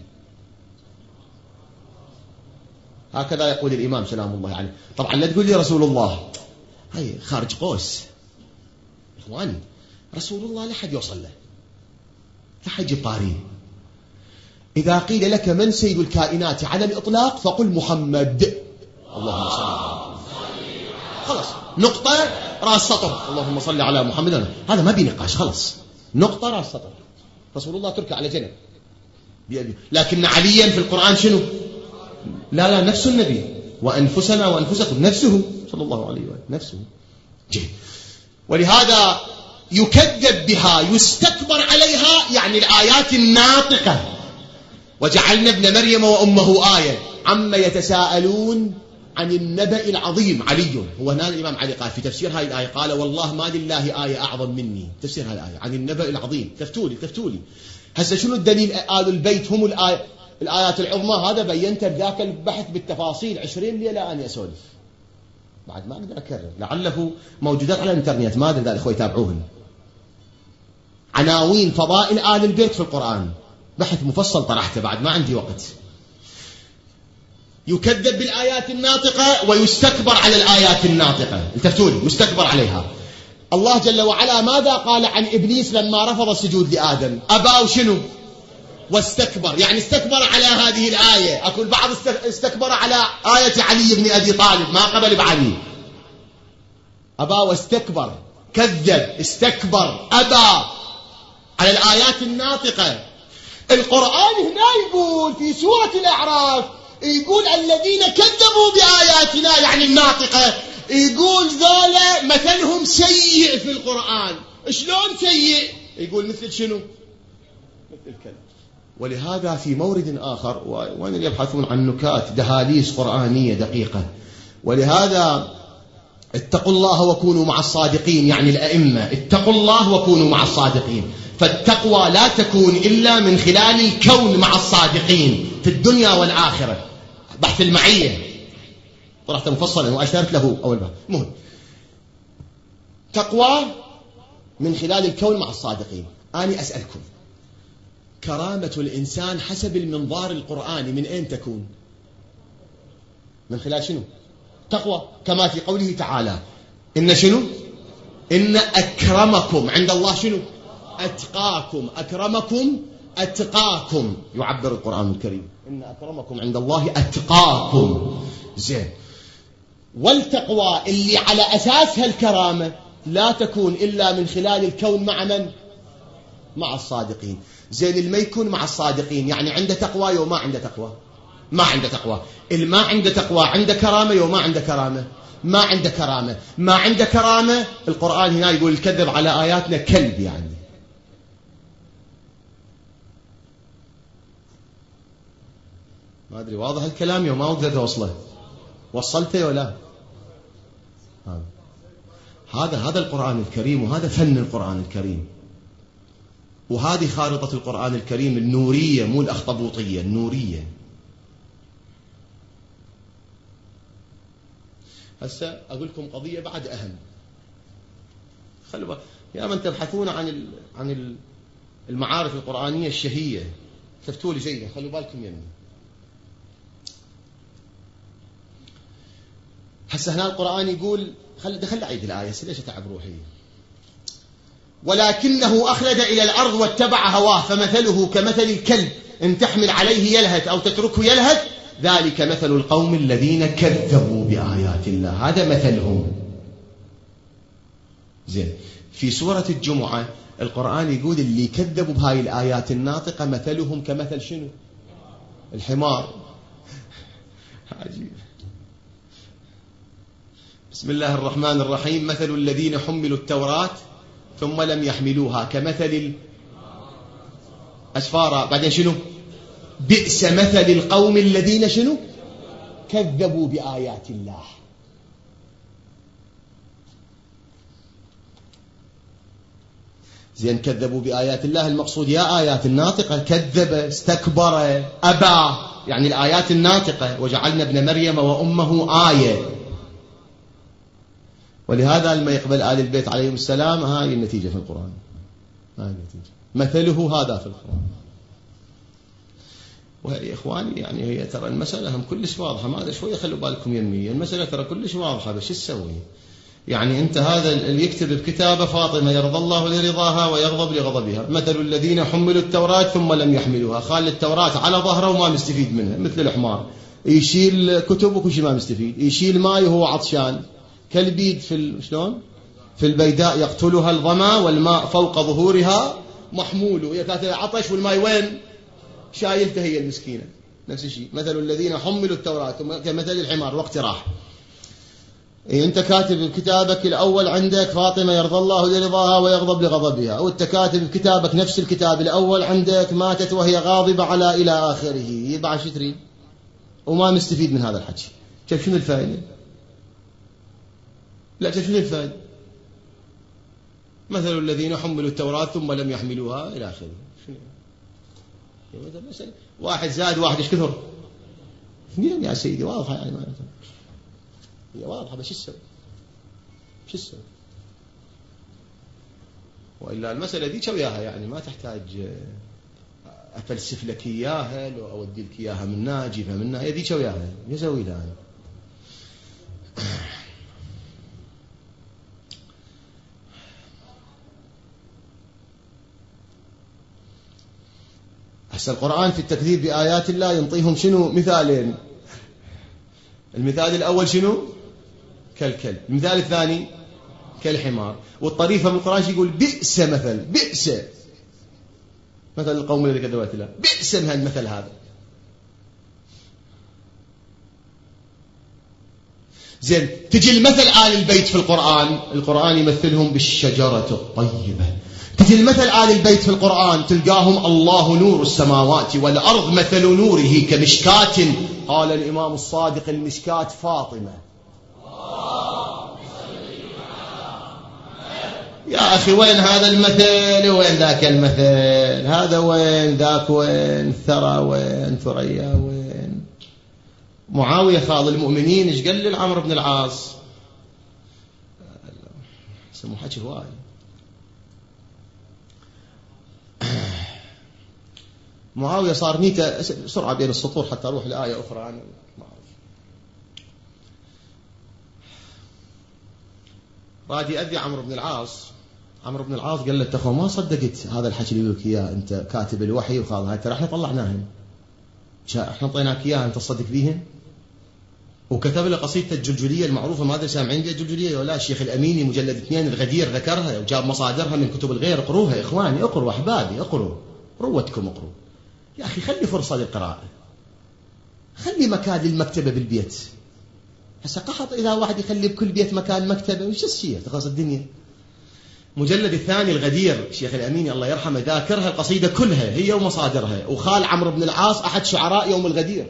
هكذا يقول الإمام سلام الله عليه. طبعا لا تقول لي رسول الله، هاي خارج قوس. إخواني رسول الله لا حد يوصل له، لا حد يطاريه. إذا قيل لك من سيد الكائنات على الإطلاق فقل محمد. اللهم صل على محمد. خلاص نقطة رأس سطر. اللهم صل على محمد. هذا ما بنقاش، خلاص نقطة رأس سطر. رسول الله تركه على جنب. لكن عليا في القرآن شنو؟ لا نفس النبي. وأنفسنا وأنفسكم نفسه صلى الله عليه وسلم نفسه. جيد. ولهذا يكذب بها يستكبر عليها، يعني الآيات الناطقة. وجعلنا ابن مريم وأمه آية. عما يتساءلون عن النبأ العظيم. علي هو هنا الإمام علي قال في تفسير هذه الآية، قال والله ما لله آية أعظم مني. تفسير هذه الآية عن النبأ العظيم. تفتولي هسه شنو الدليل؟ آل البيت هم الآيات العظمى. هذا بينت بذاك البحث بالتفاصيل 20 ليلة أنا أسولف، بعد ما أقدر أكرر، لعله موجودات على الإنترنت، ما أدري إذا الأخوة يتابعوهن. عناوين فضائل آل البيت في القرآن، بحث مفصل طرحته، بعد ما عندي وقت. يكذب بالآيات الناطقة ويستكبر على الآيات الناطقة. التفتولي يستكبر عليها. الله جل وعلا ماذا قال عن إبليس لما رفض السجود لآدم؟ أبى وشنو؟ واستكبر. يعني استكبر على هذه الآية. أقول بعض استكبر على آية علي بن أبي طالب، ما قبل بعلي. أبى واستكبر، كذب، استكبر، أبى على الآيات الناطقة. القرآن هنا يقول في سورة الأعراف، يقول الذين كذبوا بآياتنا يعني الناطقة، يقول ذولا مثلهم سيء في القرآن. شلون سيء؟ يقول مثل شنو؟ مثل الكلب. ولهذا في مورد آخر، وين يبحثون عن نكات دهاليز قرآنية دقيقة، ولهذا اتقوا الله وكونوا مع الصادقين، يعني الأئمة اتقوا الله وكونوا مع الصادقين. فالتقوى لا تكون إلا من خلال الكون مع الصادقين في الدنيا والآخرة. بحث المعية طرحت مفصلا وأشرت له أول بحث. مهم. تقوى من خلال الكون مع الصادقين. أنا أسألكم، كرامة الإنسان حسب المنظار القرآني من أين تكون؟ من خلال شنو؟ تقوى. كما في قوله تعالى إن شنو؟ إن أكرمكم عند الله شنو؟ أتقاكم. أكرمكم أتقاكم، يعبر القرآن الكريم إن أكرمكم عند الله أتقاكم. زين، والتقوى اللي على أساسها الكرامة لا تكون إلا من خلال الكون مع من؟ مع الصادقين. زين، اللي ما يكون مع الصادقين يعني عنده تقوى يوم ما عنده تقوى، ما عنده تقوى. اللي ما عنده تقوى عنده كرامة يوم ما عنده كرامة، ما عنده كرامة. ما عنده كرامة، القرآن هنا يقول الكذب على آياتنا كلب. يعني ما أدري واضح الكلام يوم ما قدرت أوصله، وصلته ولا؟ هذا القرآن الكريم، وهذا فن القرآن الكريم، وهذه خارطة القرآن الكريم النورية، مو الأخطبوطية، النورية. هسه أقول لكم قضية بعد أهم. خلوا يا من تبحثون عن المعارف القرآنية الشهية، ثبتوا لي جيدا، خلوا بالكم يمي. هسه هنا القرآن يقول، خل أعيد الآية ليش أتعب روحي. ولكنه أخلد إلى الأرض واتبع هواه فمثله كمثل الكلب إن تحمل عليه يلهث أو تتركه يلهث ذلك مثل القوم الذين كذبوا بآيات الله. هذا مثلهم. زين، في سورة الجمعة القرآن يقول اللي كذبوا بهاي الآيات الناطقة مثلهم كمثل شنو؟ الحمار. عجيب. بسم الله الرحمن الرحيم. مثل الذين حملوا التوراة ثم لم يحملوها كمثل أسفارا. بعدين شنو؟ بئس مثل القوم الذين شنو؟ كذبوا بآيات الله. زين، كذبوا بآيات الله، المقصود يا آيات الناطقة، كذب، استكبر، أبى، يعني الآيات الناطقة. وجعلنا ابن مريم وأمه آية. ولهذا لما يقبل آل البيت عليهم السلام، هاي النتيجة في القرآن، هاي النتيجة، مثله هذا في القرآن. وهي إخواني يعني هي ترى المسألة هم كلش واضحة، ما أدري شوية خلوا بالكم يمي، المسألة ترى كلش واضحة، بس تسوي؟ يعني أنت هذا اللي يكتب بكتابة فاطمة يرضى الله لرضاها ويغضب لغضبها، مثل الذين حملوا التوراة ثم لم يحملوها، خال التوراة على ظهره وما مستفيد منها مثل الحمار، يشيل كتب وكل شيء ما مستفيد، يشيل ماء وهو عطشان، كالبيد شلون في البيداء يقتلها الظما والماء فوق ظهورها محمول، هي كانت عطش والماء وين شايلته هي المسكينة. نفس الشيء مثل الذين حملوا التوراة كمثل الحمار وقت راح. أنت كاتب كتابك الأول عندك فاطمة يرضى الله لرضاها ويغضب لغضبها، وأنت كاتب كتابك نفس الكتاب الأول عندك ماتت وهي غاضبة على إلى آخره، يبقى شو تريد؟ وما مستفيد من هذا الحكي. شوف شنو الفائدة؟ لا شوف شنو الفائدة؟ مثل الذين حملوا التوراة ثم لم يحملوها إلى آخره. شنو؟ واحد زاد واحد ايش كثر؟ اثنين يا سيدي، واضحة يعني ما هي واضحة، بس شو السبب؟ وإلا المسألة دي وياها يعني ما تحتاج أفلسف لك إياها لو أودي لك إياها منها أجيبها منها، هي دي وياها يسوي لها أنا. هسه القرآن في التكذيب بآيات الله ينطيهم شنو؟ مثالين. المثال الأول شنو؟ كالكلب، المثال الثاني كالحمار. والطريفة من القرآن يقول بئس مثل، بئس مثل القوم الذين كذبوا الله، بئس المثل هذا. زين، تجي المثل آل البيت في القرآن يمثلهم بالشجرة الطيبة. تجي المثل آل البيت في القرآن تلقاهم الله نور السماوات والأرض مثل نوره كمشكاة. قال الإمام الصادق المشكاة فاطمة. يا أخي وين هذا المثل وين ذاك المثل؟ هذا وين ذاك وين؟ ثرى وين؟ ثريا وين؟ معاوية خاض المؤمنين ايش قال لعمرو بن العاص؟ سمو حكي هواي. معاوية صار نيته سرعة بين السطور حتى أروح لآية أخرى أنا ما أعرف. راد يأذي عمرو بن العاص عمرو بن العاص قال له تخو ما صدقت هذا الحكي اللي يقولك اياه انت كاتب الوحي وخلاص، هاي ترى احنا طلعناهم، احنا اعطيناك اياها انت تصدق فيهم. وكتب له قصيدة الجلجلية المعروفة، ما ادري سامعين بها الجلجلية ولا؟ الشيخ الأميني مجلد 2 الغدير ذكرها وجاب مصادرها من كتب الغير. اقروها إخواني، اقروا أحبابي، اقروا روتكم، اقروا يا أخي، خلي فرصة للقراءة، خلي مكان للمكتبة بالبيت. هسه قحط إذا واحد يخلي بكل بيت مكان مكتبة، وش الشيء تخلص الدنيا. مجلد 2 الغدير الشيخ الأميني الله يرحمه ذاكرها القصيدة كلها هي ومصادرها، وخال عمرو بن العاص أحد شعراء يوم الغدير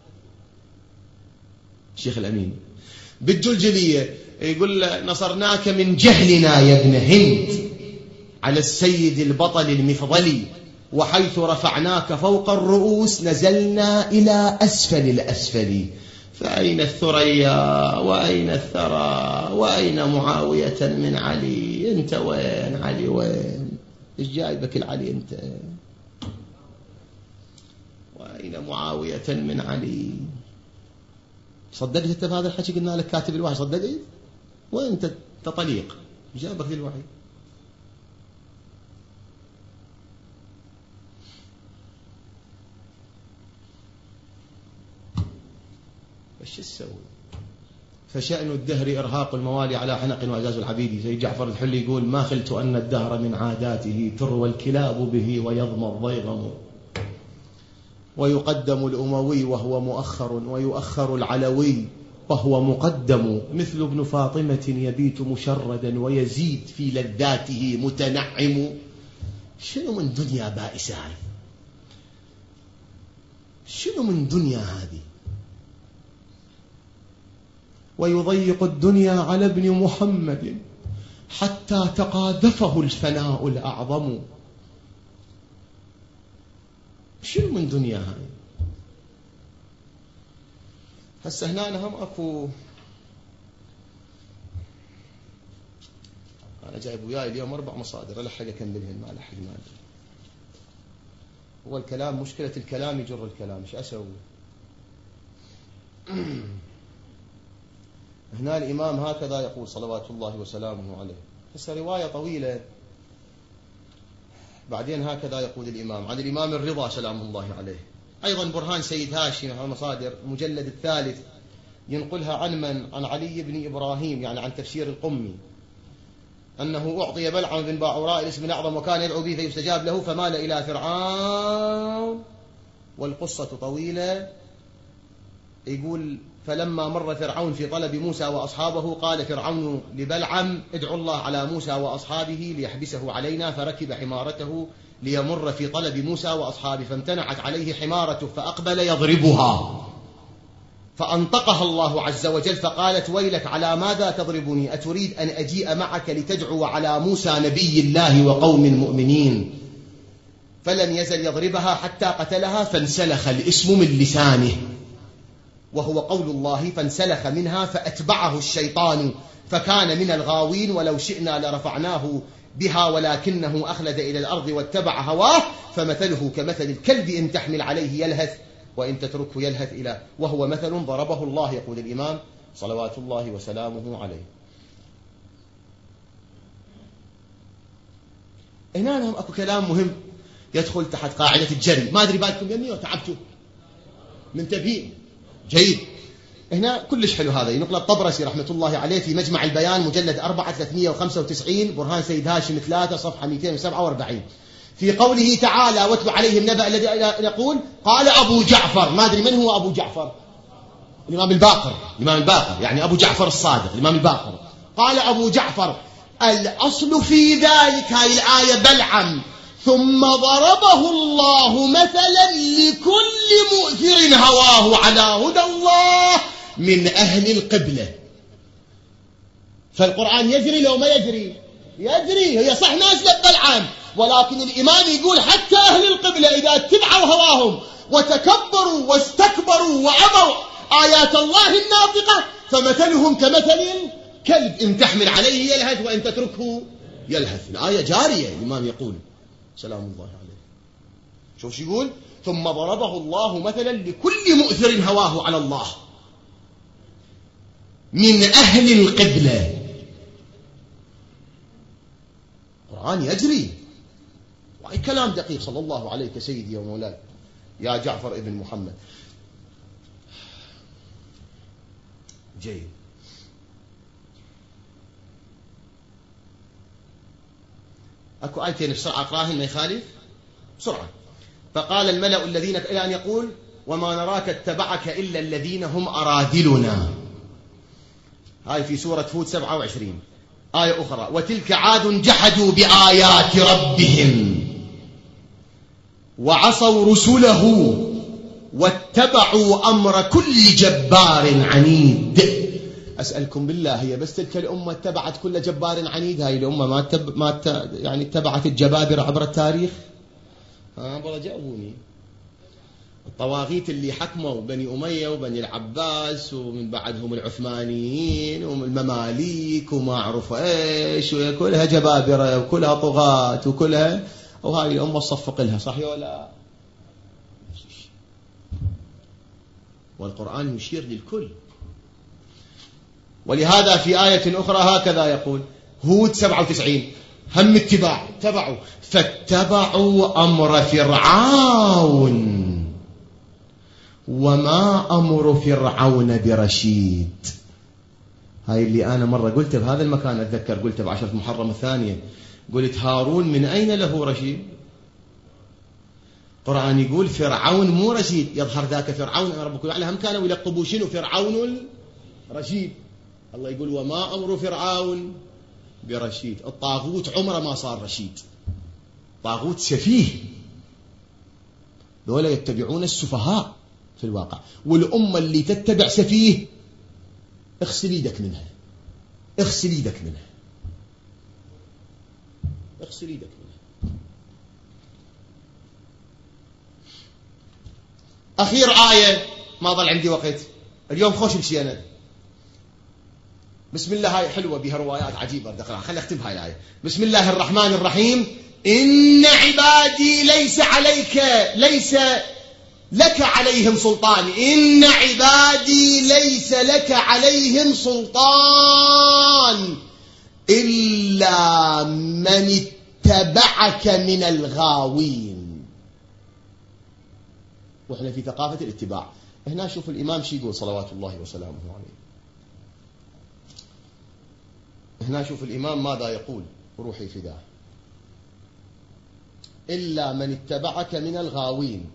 الشيخ الأميني. بالجلجلية يقول نصرناك من جهلنا يا ابن هند على السيد البطل المفضلي، وحيث رفعناك فوق الرؤوس نزلنا إلى أسفل الأسفل، فأين الثريا وأين الثرى وأين معاوية من علي؟ أنت وين علي؟ وين إيش جايبك العلي أنت؟ وأين معاوية من علي؟ صدقت انت بهذا الحكي؟ قلنا لك كاتب الوحي، صدقت؟ وانت طليق جابك للوحي. بس شو تسوي؟ فشأن الدهر إرهاق الموالي على حنق وإعزاز العبيد. سيد جعفر الحلي يقول ما خلت أن الدهر من عاداته تروى الكلاب به ويضمى الضيغم، ويقدم الأموي وهو مؤخر، ويؤخر العلوي وهو مقدم، مثل ابن فاطمة يبيت مشردا ويزيد في لذاته متنعم. شنو من دنيا بائسة هاي؟ شنو من دنيا هذه؟ ويضيق الدنيا على ابن محمد حتى تقاذفه الفناء الأعظم. شنو من دنيا هاي؟ هسه هنا هم اكو، انا جايب وياي اليوم 4 مصادر، الحق اكملهن ما الحق ما ادري. هو الكلام مشكلة الكلام يجر الكلام، ايش اسوي؟ هنا الامام هكذا يقول صلوات الله وسلامه عليه. هسه رواية طويلة. بعدين هكذا يقول الإمام عن الإمام الرضا سلام الله عليه. أيضا برهان سيد هاشم على مصادر مجلد 3 ينقلها عن من؟ عن علي بن إبراهيم، يعني عن تفسير القمي، أنه أعطي بلعم بن باعوراء الاسم الأعظم وكان يدعو به فيستجاب له فمال إلى فرعون. والقصة طويلة. يقول فلما مر فرعون في طلب موسى وأصحابه قال فرعون لبلعم ادعوا الله على موسى وأصحابه ليحبسه علينا، فركب حمارته ليمر في طلب موسى وأصحابه، فامتنعت عليه حمارته فأقبل يضربها، فأنطقها الله عز وجل فقالت ويلك على ماذا تضربني؟ أتريد أن أجيء معك لتدعو على موسى نبي الله وقوم المؤمنين؟ فلم يزل يضربها حتى قتلها، فانسلخ الاسم من لسانه، وهو قول الله فانسلخ منها فأتبعه الشيطان فكان من الغاوين، ولو شئنا لرفعناه بها ولكنه أخلد إلى الأرض واتبع هواه، فمثله كمثل الكلب إن تحمل عليه يلهث وإن تتركه يلهث إلى، وهو مثل ضربه الله، يقول الإمام صلوات الله وسلامه عليه. هنا لهم أكو كلام مهم يدخل تحت قاعدة الجري. ما أدري بالكم يمي وتعبتوا منتبهين؟ جيد. هنا كلش حلو هذا، ينقل الطبرسي رحمة الله عليه في مجمع البيان مجلد 4 395 برهان سيد هاشم 3 صفحة 247 في قوله تعالى واتل عليهم نبأ الذي يقول قال أبو جعفر. ما أدري من هو أبو جعفر؟ الإمام الباقر. الإمام الباقر يعني أبو جعفر الصادق الإمام الباقر. قال أبو جعفر الأصل في ذلك هاي الآية بلعم ثم ضربه الله مثلا لكل مؤثر هواه على هدى الله من أهل القبلة. فالقرآن يجري لو ما يجري؟ يجري. هي صح نازلة بلعم، ولكن الإمام يقول حتى أهل القبلة إذا اتبعوا هواهم وتكبروا واستكبروا وعبوا آيات الله الناطقة فمثلهم كمثل كلب إن تحمل عليه يلهث وإن تتركه يلهث. الآية جارية. الإمام يقول سلام الله عليه. شوف يقول ثم ضربه الله مثلا لكل مؤثر هواه على الله من أهل القبلة. القرآن يجري. وأي كلام دقيق. صلى الله عليك سيدي ومولاي يا جعفر ابن محمد. جيد. أكو آيتين بسرعة أقراهن ما يخالف بسرعة. فقال الملأ الذين إلى أن يقول وما نراك اتبعك إلا الذين هم أراذلنا. هاي في سورة هود 27. آية أخرى وتلك عاد جحدوا بآيات ربهم وعصوا رسله واتبعوا أمر كل جبار عنيد. أسألكم بالله هي بس تلك الأمة اتبعت كل جبار عنيد؟ هاي الأمة يعني اتبعت الجبابرة عبر التاريخ؟ والله جاوبوني. الطواغيت اللي حكموا بني أمية وبني العباس ومن بعدهم العثمانيين والمماليك وما أعرف إيش، وكلها جبابرة وكلها طغاة وكلها، وهاي الأمة تصفق لها. صح ولا؟ والقرآن يشير للكل. ولهذا في آية أخرى هكذا يقول هود 97 هم اتباع اتبعوا فاتبعوا أمر فرعون وما أمر فرعون برشيد. هاي اللي أنا مرة قلت بهذا المكان، أتذكر قلت بعشرة محرم الثانية، قلت هارون من أين له رشيد؟ القرآن يقول فرعون مو رشيد. يظهر ذاك فرعون أنا ربكم على هم كانوا يلقبوا شنو فرعون الرشيد. الله يقول وما أمر فرعون برشيد. الطاغوت عمره ما صار رشيد، طاغوت سفيه. دولة يتبعون السفهاء في الواقع. والأمة اللي تتبع سفيه اغسل يدك منها، اغسل يدك منها، اغسل يدك منها. أخير آية ما ظل عندي وقت اليوم، خوش مشينا. بسم الله، هاي حلوة بها روايات عجيبة بدي أقرأها، خلي أختم هاي الآية. بسم الله الرحمن الرحيم إن عبادي ليس لك عليهم سلطان. إن عبادي ليس لك عليهم سلطان إلا من اتبعك من الغاوين. وإحنا في ثقافة الاتباع. هنا شوف الإمام شي يقول صلوات الله وسلامه عليه. هنا شوف الإمام ماذا يقول، روحي فداه. إلا من اتبعك من الغاوين.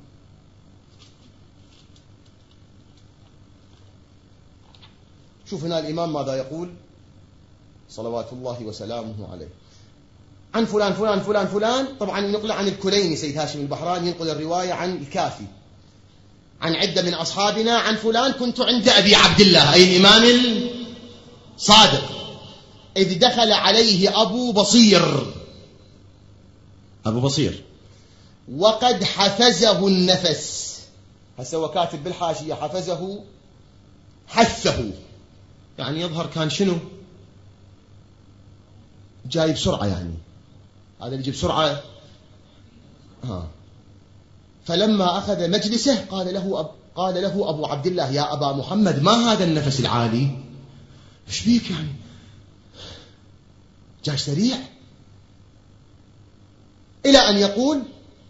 شوف هنا الإمام ماذا يقول صلوات الله وسلامه عليه. عن فلان فلان فلان فلان، طبعا ينقل عن الكليني سيد هاشم البحراني، ينقل الرواية عن الكافي عن عدة من أصحابنا عن فلان كنت عند أبي عبد الله أي الإمام الصادق إذ دخل عليه أبو بصير وقد حفزه النفس. هسه هو كاتب بالحاشية حفزه حثه، يعني يظهر كان شنو جاي بسرعة، يعني هذا اللي يجي بسرعة. فلما أخذ مجلسه قال له أبو عبد الله يا أبا محمد ما هذا النفس العالي؟ إيش بيك يعني جاي سريع؟ إلى أن يقول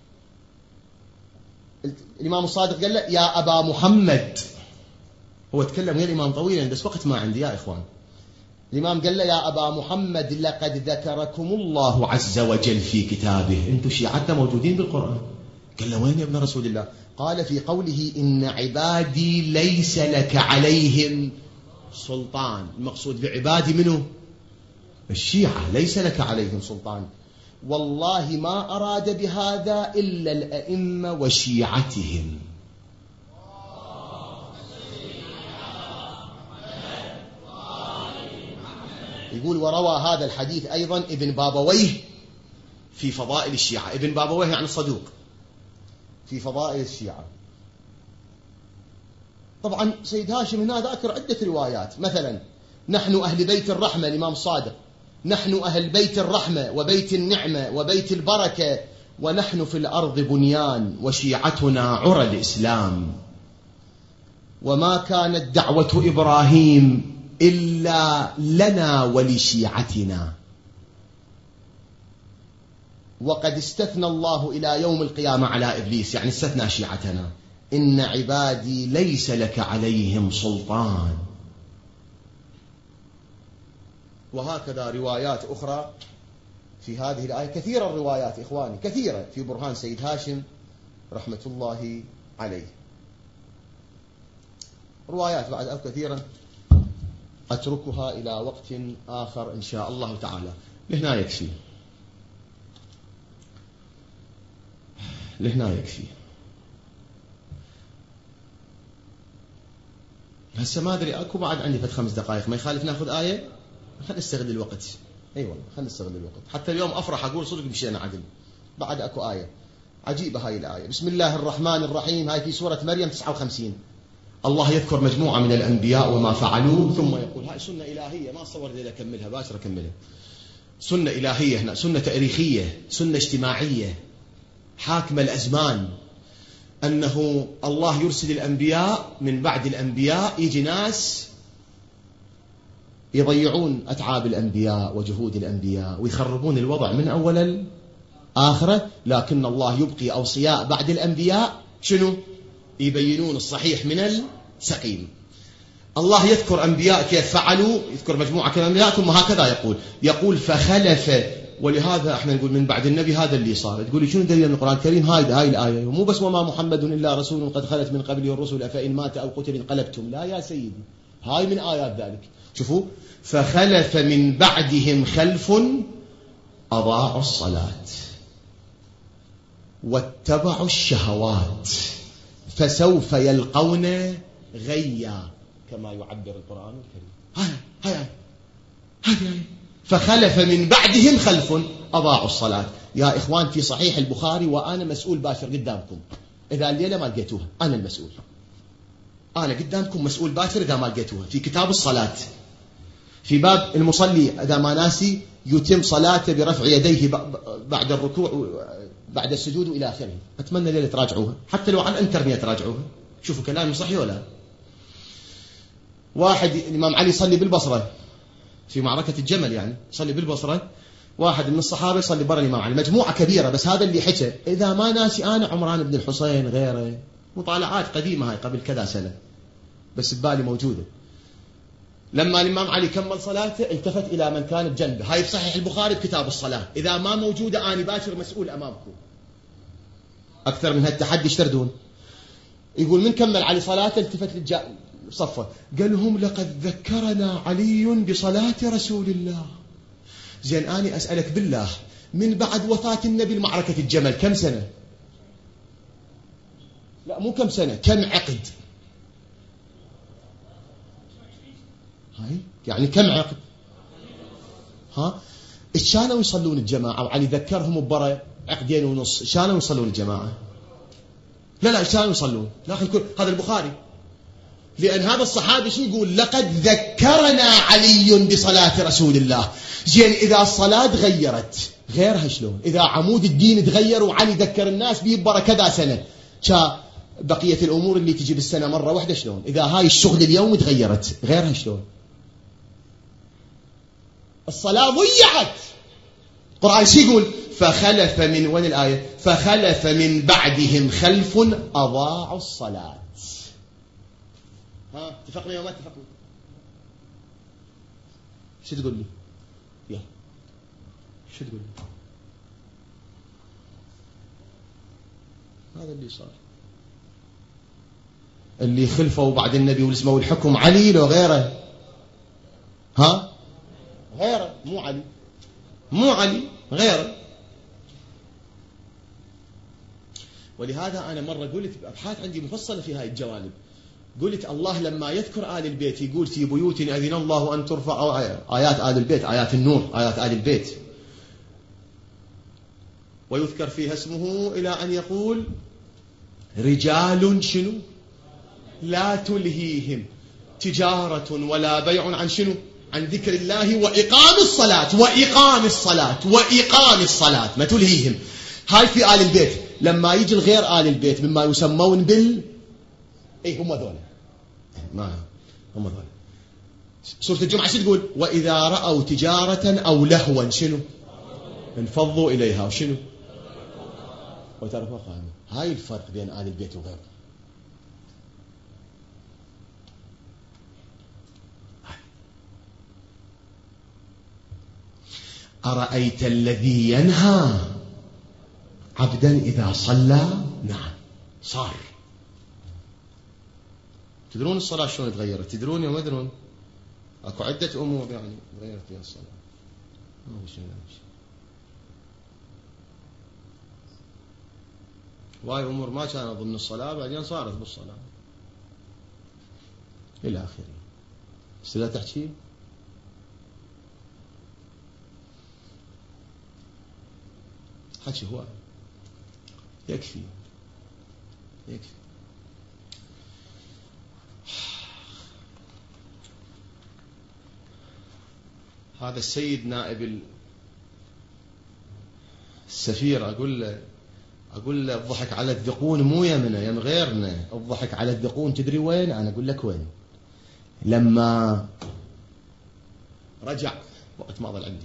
الإمام الصادق قال له يا أبا محمد. هو تكلم ويا الإمام طويلا بس وقت ما عندي يا إخوان. الإمام قال له يا أبا محمد لقد ذكركم الله عز وجل في كتابه. أنتم شيعتنا موجودين بالقرآن. قال له وين يا ابن رسول الله؟ قال في قوله إن عبادي ليس لك عليهم سلطان. المقصود بعبادي منه الشيعة، ليس لك عليهم سلطان. والله ما أراد بهذا إلا الأئمة وشيعتهم. يقول وروى هذا الحديث أيضا ابن بابويه في فضائل الشيعة. ابن بابويه يعني الصدوق في فضائل الشيعة. طبعا سيد هاشم هنا ذاكر عدة روايات، مثلا نحن أهل بيت الرحمة الإمام الصادق، نحن أهل بيت الرحمة وبيت النعمة وبيت البركة، ونحن في الأرض بنيان وشيعتنا عرى الإسلام. وما كانت دعوة إبراهيم إلا لنا ولشيعتنا. وقد استثنى الله إلى يوم القيامة على إبليس، يعني استثنى شيعتنا: إن عبادي ليس لك عليهم سلطان. وهكذا روايات أخرى في هذه الآية، كثيرة الروايات إخواني، كثيرة، في برهان سيد هاشم رحمة الله عليه، روايات بعد كثيرة أتركها إلى وقت آخر إن شاء الله تعالى. لهنا يكفي، لهنا يكفي. هسه ما أدري، أكو بعد عندي 5 دقائق، ما يخالف ناخذ آية، خلينا نستغل الوقت. أي والله خلينا نستغل الوقت، حتى اليوم أفرح أقول صدق مشينا عدل. بعد أكو آية عجيبة هاي الآية. بسم الله الرحمن الرحيم. هاي في سورة مريم 59. الله يذكر مجموعة من الأنبياء وما فعلوه، ثم يقول هاي سنة إلهية، ما صور لي أكملها، باشر أكملها. سنة إلهية هنا، سنة تاريخية، سنة اجتماعية حاكمة الأزمان، أنه الله يرسل الأنبياء، من بعد الأنبياء يجي ناس يضيعون أتعاب الأنبياء وجهود الأنبياء ويخربون الوضع من أول الآخرة، لكن الله يبقي أوصياء بعد الأنبياء شنو؟ يبينون الصحيح من السقيم. الله يذكر أنبياء كيف فعلوا، يذكر مجموعة من الأنبياء، ثم هكذا يقول فخلف. ولهذا احنا نقول من بعد النبي هذا اللي صار. تقولي شنو دليل من القرآن الكريم؟ هاي الآية، مو بس وما محمد إلا رسول قد خلت من قبله الرسل أفإن مات أو قتل انقلبتم. لا يا سيدي، هاي من آيات ذلك. شوفوا: فخلف من بعدهم خلف أضاعوا الصلاة واتبعوا الشهوات فسوف يلقون غيا، كما يعبر القرآن الكريم. هاي فخلف من بعدهم خلف أضاعوا الصلاة. يا إخوان في صحيح البخاري، وأنا مسؤول باشر قدامكم، إذا الليلة ما لقيتوها أنا المسؤول، أنا قدامكم مسؤول باشر إذا ما لقيتوها، في كتاب الصلاة في باب المصلي إذا ما ناسي يتم صلاته برفع يديه بعد الركوع بعد السجود إلى آخره. أتمنى ليلة تراجعوها، حتى لو على الانترنت تراجعوها، شوفوا كلامي صحيح ولا. واحد الإمام علي يصلي بالبصرة في معركة الجمل، يعني يصلي بالبصرة، واحد من الصحابة يصلي برا الإمام علي، مجموعة كبيرة، بس هذا اللي حكى إذا ما ناسي أنا عمران بن الحسين غيره، مطالعات قديمة هاي قبل كذا سنة بس ببالي موجودة. لما الإمام علي كمل صلاته التفت إلى من كان بجنبه، هاي بصحيح البخاري بكتاب الصلاة، إذا ما موجودة أنا باشر مسؤول أمامكم. أكثر من هالتحدي اشتردون. يقول من كمل علي صلاته التفت صفه، قال لهم لقد ذكرنا علي بصلاة رسول الله. زين أنا أسألك بالله، من بعد وفاة النبي المعركة الجمل كم سنة؟ لا مو كم سنة، كم عقد؟ هاي يعني كم عقد؟ إيش كانوا يصلون الجماعة وعلي ذكرهم ببرا 2.5 عقد، كانوا يصلون الجماعة؟ لا إيش كانوا يصلون؟ لا هذا البخاري، لأن هذا الصحابي شو يقول؟ لقد ذكرنا علي بصلاة رسول الله. زين إذا الصلاة غيرت غيرها شلون؟ إذا عمود الدين تغير وعلي ذكر الناس بيبرا كذا سنة، بقية الأمور اللي تجي بالسنة مرة واحدة شلون؟ إذا هاي الشغل اليوم تغيرت غيرها شلون؟ الصلاة ضيعت. القرآن شو يقول؟ فخلف من وين الآية؟ فخلف من بعدهم خلف أضاعوا الصلاة. اتفقنا يا ما اتفقنا؟ شو تقول لي؟ يلا شو تقول لي؟ هذا اللي صار، اللي خلفوا بعد النبي والاسمه والحكم علي لو غيره؟ غيره، مو علي غيره. ولهذا أنا مرة قلت أبحاث عندي مفصلة في هاي الجوانب، قلت الله لما يذكر آل البيت يقول في بيوت أذن الله أن ترفع، آيات آل البيت، آيات النور، آيات آل البيت، ويذكر فيها اسمه إلى أن يقول رجال شنو لا تلهيهم تجارة ولا بيع عن شنو؟ عن ذكر الله وإقام الصلاة ما تلهيهم. هاي في آل البيت. لما يجي الغير آل البيت مما يسمون هم ذولا، ما هم ذولا. سورة الجمعة شو تقول؟ وإذا رأوا تجارة أو لهوا شنو؟ انفضوا إليها وشنو؟ وترى فوقها. هاي الفرق بين آل البيت وغيره. أرأيت الذي ينهى عبدا إذا صلى؟ نعم صار. تدرون الصلاة شلون تغيرت؟ تدرون يوم تدرون اكو عدة أمور يعني تغيرت فيها الصلاة. واي أمور ما كانت ضمن الصلاة بعدين صارت بالصلاة إلى آخره. بس لا تحكي حكي هو يكفي. هذا السيد نائب السفير أقول له الضحك على الذقون مو يمنا يم غيرنا. الضحك على الذقون تدري وين؟ أنا أقول لك وين. لما رجع وقت ما ظل عندي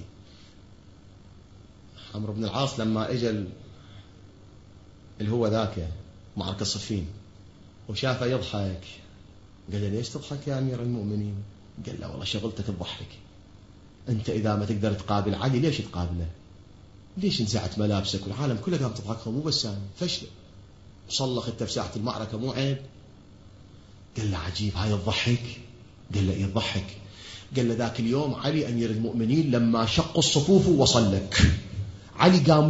عمرو بن العاص، لما اجى اللي هو ذاك معركة صفين وشافه يضحك، قال له ليش تضحك يا أمير المؤمنين؟ قال له والله شغلتك تضحك. أنت إذا ما تقدر تقابل علي ليش تقابله؟ ليش نزعت ملابسك والعالم كله قام تضحك مو بس أنا فشل وصلخ أنت في ساعة المعركة مو عيب؟ قال له عجيب هاي الضحك. قال له إيه الضحك؟ قال له ذاك اليوم علي أمير المؤمنين لما شق الصفوف ووصل لك، علي قام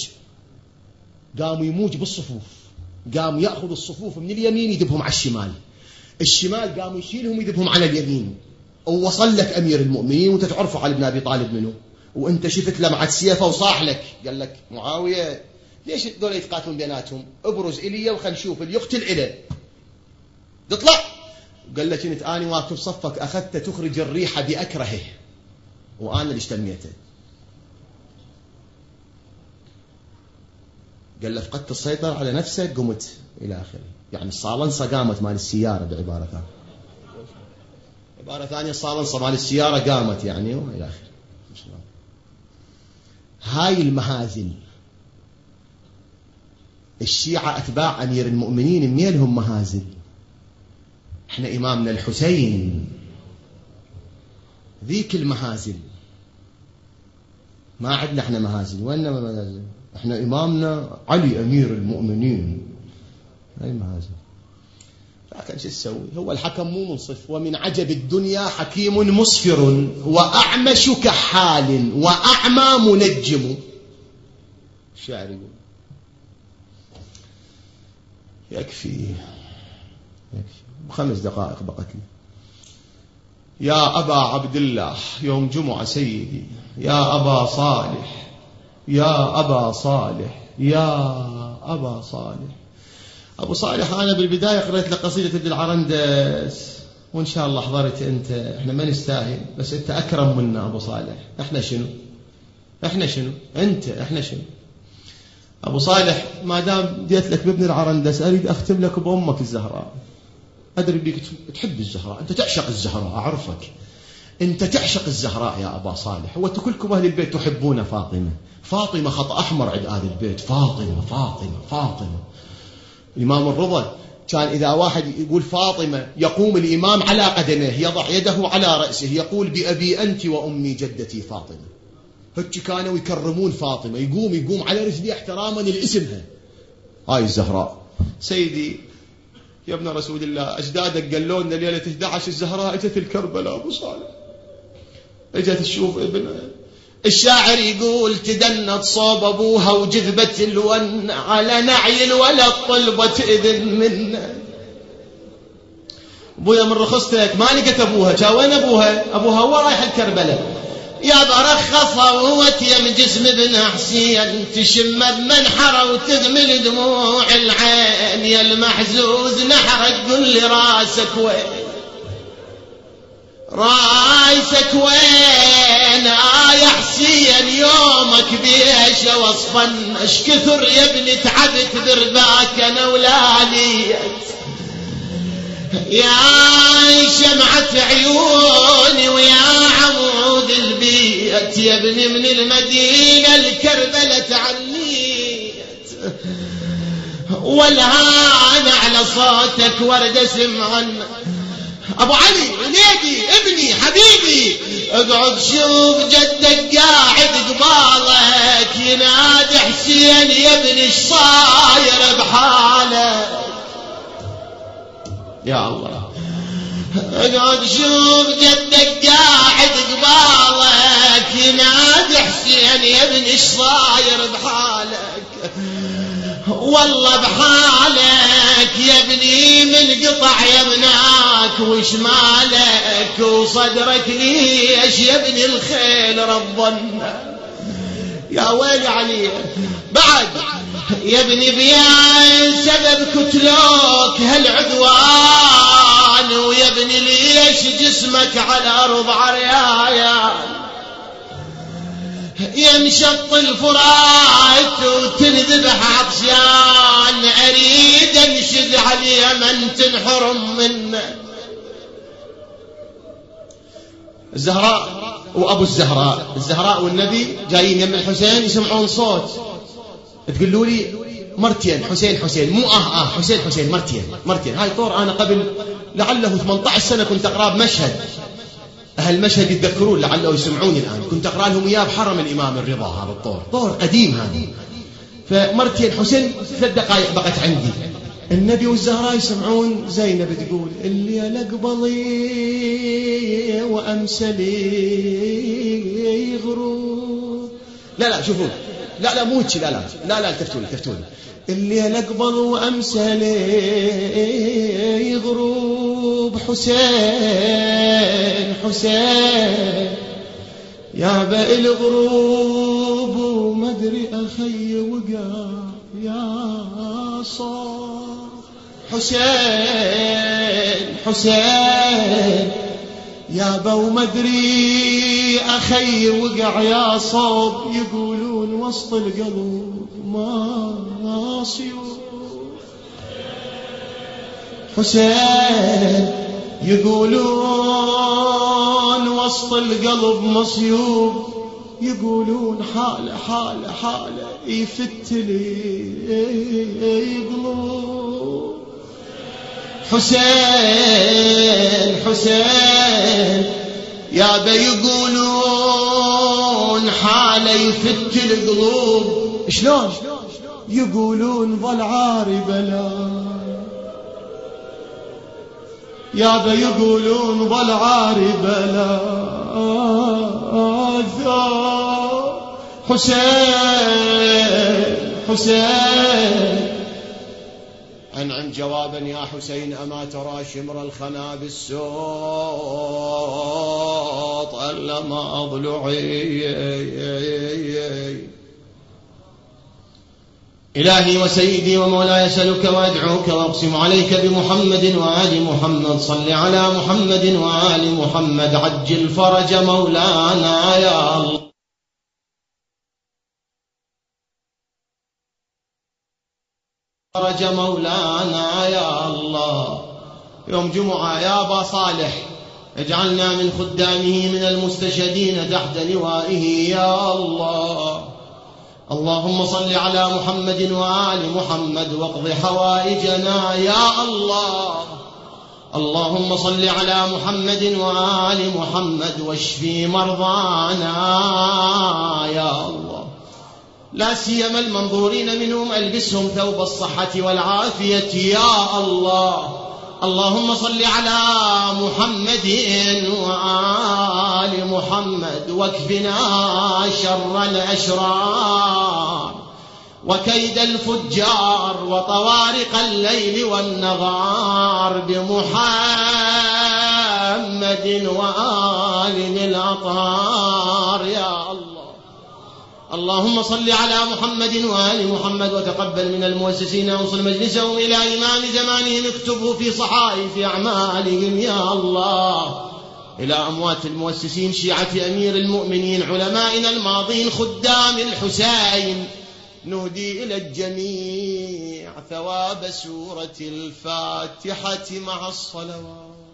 يموج بالصفوف، قام يأخذ الصفوف من اليمين يدبهم على الشمال قام يشيلهم يدبهم على اليمين، ووصل لك أمير المؤمنين وانت تعرف علي بن أبي طالب منه، وانت شفت لمعة سيفه وصاح لك قال لك معاوية ليش دول يتقاتلون بيناتهم؟ ابرز إلي وخل نشوف اللي يقتل إله تطلع. قال لك انت اني واقف صفك اخذت تخرج الريح باكرهه وانا اللي اشتميته. قال له فقدت السيطرة على نفسك قمت الى اخره. يعني الصالنصة قامت مال السيارة بعبارة ثانية. عبارة ثانية الصالنصة مال السيارة قامت يعني والى اخره. هاي المهازل الشيعة اتباع امير المؤمنين ميلهم مهازل. احنا امامنا الحسين ذيك المهازل، ما عندنا احنا مهازل. وين مهازل؟ احنا امامنا علي امير المؤمنين. هاي مهازل. لكن شو تسوي؟ هو الحكم مو منصف. ومن عجب الدنيا حكيم مسفر واعمش كحال واعمى منجم. الشاعر يقول يكفي 5 دقائق بقت لي. يا أبا عبد الله يوم جمعة سيدي، يا أبا صالح، يا أبا صالح، يا أبا صالح. أبو صالح أنا بالبداية قرأت لك قصيدة ابن العرندس وإن شاء الله حضرت أنت. إحنا ما نستاهل بس أنت أكرم منا أبو صالح. إحنا شنو أنت إحنا شنو؟ أبو صالح ما دام ديت لك بابن العرندس أريد أختم لك بأمك الزهراء. أدري بيك تحب الزهراء، أنت تعشق الزهراء، أعرفك أنت تعشق الزهراء يا أبا صالح. وكلكم أهل البيت تحبون فاطمة. فاطمة خط أحمر عند أهل البيت. فاطمة فاطمة فاطمة. الإمام الرضا كان إذا واحد يقول فاطمة يقوم الإمام على قدمه يضع يده على رأسه يقول بأبي أنت وأمي جدتي فاطمة. هيك كانوا يكرمون فاطمة. يقوم على رجلي احتراما لاسمها. هاي الزهراء. سيدي يا ابن رسول الله أجدادك قالوا لنا ليلة 11 الزهراء اجت الكربلاء. أبو صالح اجت تشوف ابنها. الشاعر يقول تدنت صوب أبوها وجذبت الون على نعي الولد طلبت إذن منه. أبويا من رخصتك ما لقيت أبوها. جا وين أبوها؟ أبوها هو رايح الكربلاء. يا برخص صوت يم جسم ابن حسين تشم بمنحره وتذمل دموع العين. يا المحزوز نحرك قل لي راسك وين؟ راسك وين يا حسين؟ يومك بيش وصفا اش كثر يا ابني تعبت درباك انا ولاليت. يا شمعة عيوني ويا عمود البيت يا ابني من المدينة الكربلة تعليت. والهان على صوتك ورد سمعنا. ابو علي وليدي ابني حبيبي اقعد شوف جدك قاعد قبالك ينادي حسين يا ابني ايش صاير بحالك يا الله. اقعد شوف جدك قاعد قبالك ينادي حسين يا ابني ايش صاير بحالك. والله بحالك يا ابني من قطع يمناك وش مالك وصدرك ليش يا ابني الخيل ربنا. يا ويلي علي بعد يا ابني بيان سبب كتلوك هالعدوان ويا ابني ليش جسمك على أرض عريان ينشط الفرات وتنذبح عطشان أريد أنشد علي من تنحرم منه. الزهراء وأبو الزهراء والنبي جايين يم الحسين يسمعون صوت تقولوا لي مرتين حسين مو حسين مرتين. هاي طور أنا قبل لعله 18 سنة كنت أقرأ بمشهد أهل مشهد يتذكرون لعله يسمعوني الآن كنت أقرأ لهم إياه بحرم الإمام الرضا. هذا طور قديم هذا. فمرتين حسين 3 دقائق بقت عندي. النبي والزهراء يسمعون زينب تقول اللي لقبلي وأمسلي غروب. لا شوفوا لا موتش لا تفتوني اللي لقبل وأمسلي غروب حسين يا بقي الغروب ومدري أخي وقع يا صار حسين يا بو مدري أخي وقع يا صوب يقولون وسط القلب ما سيوف حسين يقولون وسط القلب مصيوب يقولون حالة يفتلي قلوب حسين يا بيقولون حالة يفت القلوب. شلون يقولون ظل عاري بلا يا بيقولون ظل عاري بلا حسين أنعم جوابا يا حسين أما ترى شمر الخنا بالسوط ألا ما أضلعي. إلهي وسيدي ومولاي أسألك وأدعوك وأقسم عليك بمحمد وآل محمد صل على محمد وآل محمد عجل فرج مولانا يا الله. فرج مولانا يا الله. يوم جمعة يا أبا صالح اجعلنا من خدامه من المستشهدين تحت لوائه يا الله. اللهم صل على محمد وآل محمد واقض حوائجنا يا الله. اللهم صل على محمد وآل محمد واشفي مرضانا يا الله. لا سيما المنظورين منهم ألبسهم ثوب الصحة والعافية يا الله. اللهم صل على محمد وآل محمد واكفنا شر الأشرار وكيد الفجار وطوارق الليل والنهار بمحمد وآل الأطهار يا الله. اللهم صل على محمد وآل محمد وتقبل من المؤسسين وصل مجلسهم إلى إمام زمانهم اكتبه في صحائف أعمالهم يا الله. إلى أموات المؤسسين شيعة أمير المؤمنين علمائنا الماضين خدام الحسين نهدي إلى الجميع ثواب سورة الفاتحة مع الصلوات.